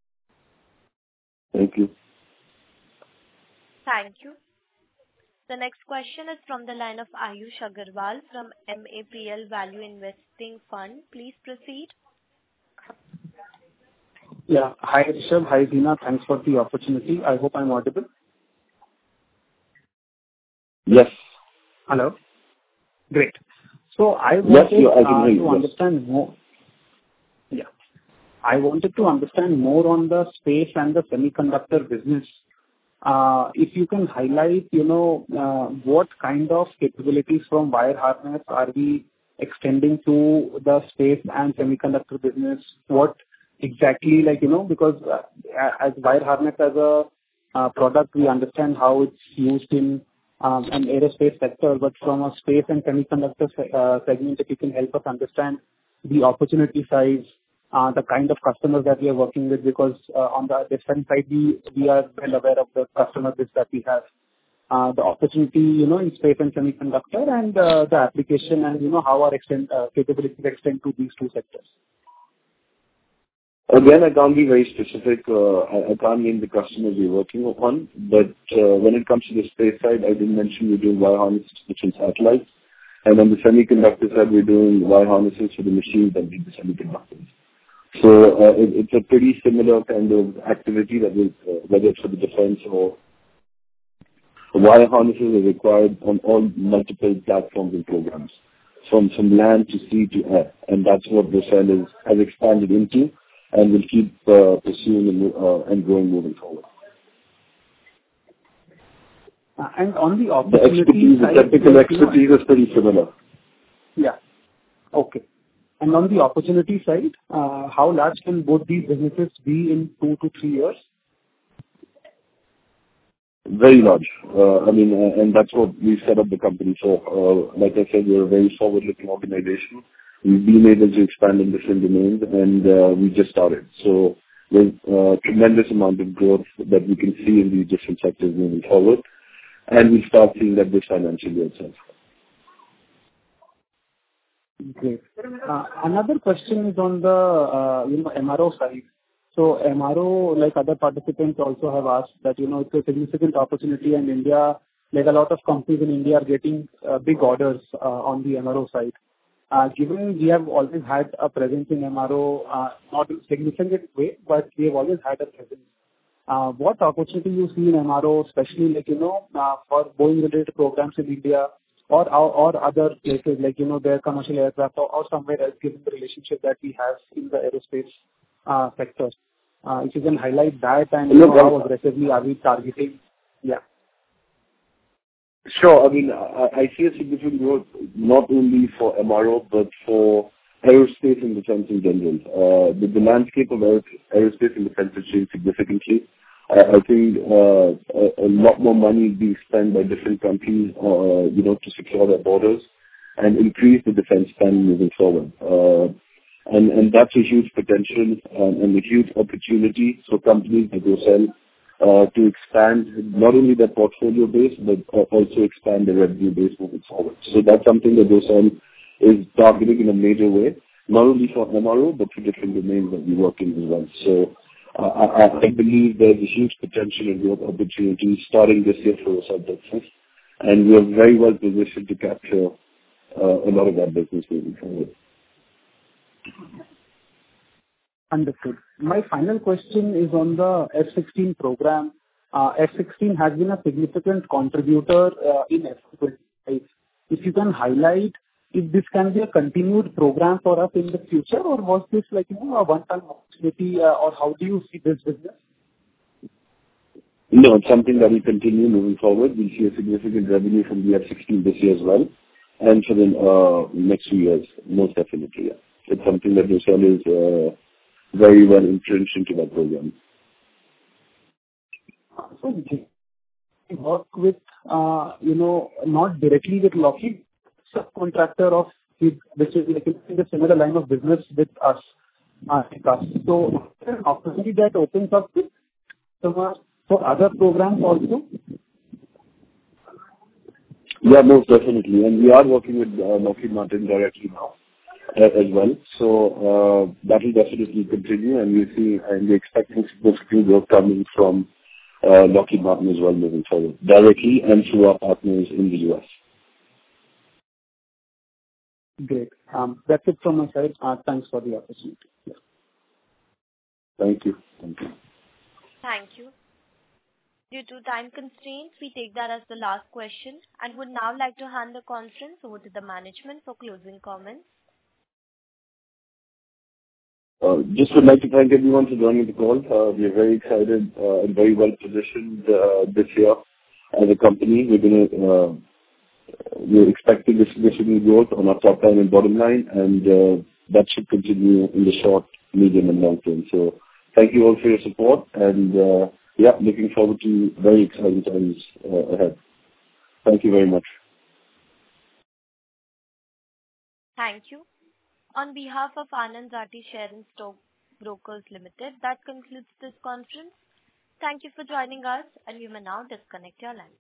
Thank you. Thank you. The next question is from the line of Ayush Agarwal from M A P L Value Investing Fund. Please proceed. Yeah. Hi, Rishabh. Hi, Dina. Thanks for the opportunity. I hope I'm audible. Yes. Hello? Great. So I Yes, wanted you, I can uh, hear to you. Yes. understand more. Yeah. I wanted to understand more on the space and the semiconductor business. Uh, If you can highlight, you know, uh, what kind of capabilities from wire harness are we extending to the space and semiconductor business? What exactly, like, you know, because uh, as wire harness as a uh, product, we understand how it's used in um, and aerospace sector, but from a space and semiconductor se- uh, segment, if you can help us understand the opportunity size, uh, the kind of customers that we are working with, because uh, on the defense side, we we are well aware of the customer base that we have. Uh, the opportunity, you know, in space and semiconductor, and uh, the application, and, you know, how our extend uh, capabilities extend to these two sectors. Again, I can't be very specific. Uh, I, I can't name the customers we're working on, but uh, when it comes to the space side, I did mention we're doing wire harnesses for different satellites, and on the semiconductor side, we're doing wire harnesses for the machines that need the semiconductors. So uh, it, it's a pretty similar kind of activity that is, uh, whether it's for the defense or wire harnesses are required on all multiple platforms and programs, from from land to sea to air, and that's what Rosel is, has expanded into, and will keep uh, pursuing and, uh, and growing moving forward. Uh, and on the The opportunity expertise, the side, technical like, you know, expertise is pretty similar. yeah, okay. And on the opportunity side, uh, how large can both these businesses be in two to three years? Very large. Uh, I mean, uh, and that's what we set up the company for. Uh, like I said, we're a very forward-looking organization. We've been able to expand in different domains, and uh, we just started. So there's a tremendous amount of growth that we can see in these different sectors moving forward, and we'll start seeing that this financial year itself. Great. Uh, Another question is on the, uh, you know, M R O side. So M R O, like other participants also have asked that, you know, it's a significant opportunity, and India, like a lot of companies in India are getting uh, big orders uh, on the M R O side. Uh, Given we have always had a presence in M R O, uh, not in significant way, but we have always had a presence. Uh, What opportunity you see in M R O, especially like, you know, uh, for Boeing-related programs in India or or or other places like, you know, their commercial aircraft or or somewhere else, given the relationship that we have in the aerospace uh, sector? Uh, If you can highlight that, and, you know, how aggressively are we targeting? Yeah. Sure. I mean, I, I see a significant growth not only for M R O, but for aerospace and defense in general. Uh, the, the landscape of aer- aerospace and defense has changed significantly. Uh, I think uh, a, a lot more money is being spent by different countries, uh, you know, to secure their borders and increase the defense spend moving forward. Uh, and, and that's a huge potential and, and a huge opportunity for companies like Rosel uh, to expand not only their portfolio base, but also expand their revenue base moving forward. So that's something that Rosel is targeting in a major way, not only for M R O, but for different domains that we work in as well. So uh, I, I believe there's a huge potential and growth opportunity starting this year for Rosel Texas, and we are very well positioned to capture uh, a lot of that business moving forward. Understood. My final question is on the F sixteen program. Uh, F sixteen has been a significant contributor uh, in F twenty-five. If you can highlight if this can be a continued program for us in the future, or was this like, you know, a one-time opportunity, uh, or how do you see this business? No, it's something that will continue moving forward. We'll see a significant revenue from the F sixteen this year as well, and for the uh, next few years, most definitely. Yeah. It's something that Rosel is uh, very well entrenched into that program. So we work with, uh, you know, not directly with Lockheed, subcontractor of it, which is like in the similar line of business with us. Uh, so an opportunity that opens up with customers for other programs also? Yeah, most definitely. And we are working with uh, Lockheed Martin directly now uh, as well. So uh, that will definitely continue, and we see and we're expecting significant growth coming from uh, Lockheed Martin as well moving forward, directly and through our partners in the U S. Great. Um, that's it from my side. Uh, thanks for the opportunity. Yeah. Thank you. Thank you. Thank you. Due to time constraints, we take that as the last question and would now like to hand the conference over to the management for closing comments. Uh, just would like to thank everyone for joining the call. Uh, we are very excited uh, and very well positioned uh, this year as a company. We're going to uh, we're expecting a significant growth on our top line and bottom line, and uh, that should continue in the short, medium, and long term. So thank you all for your support, and uh, yeah, looking forward to very exciting times uh, ahead. Thank you very much. Thank you. On behalf of Anand Rathi Share and Stock Brokers Limited, that concludes this conference. Thank you for joining us, and you may now disconnect your line.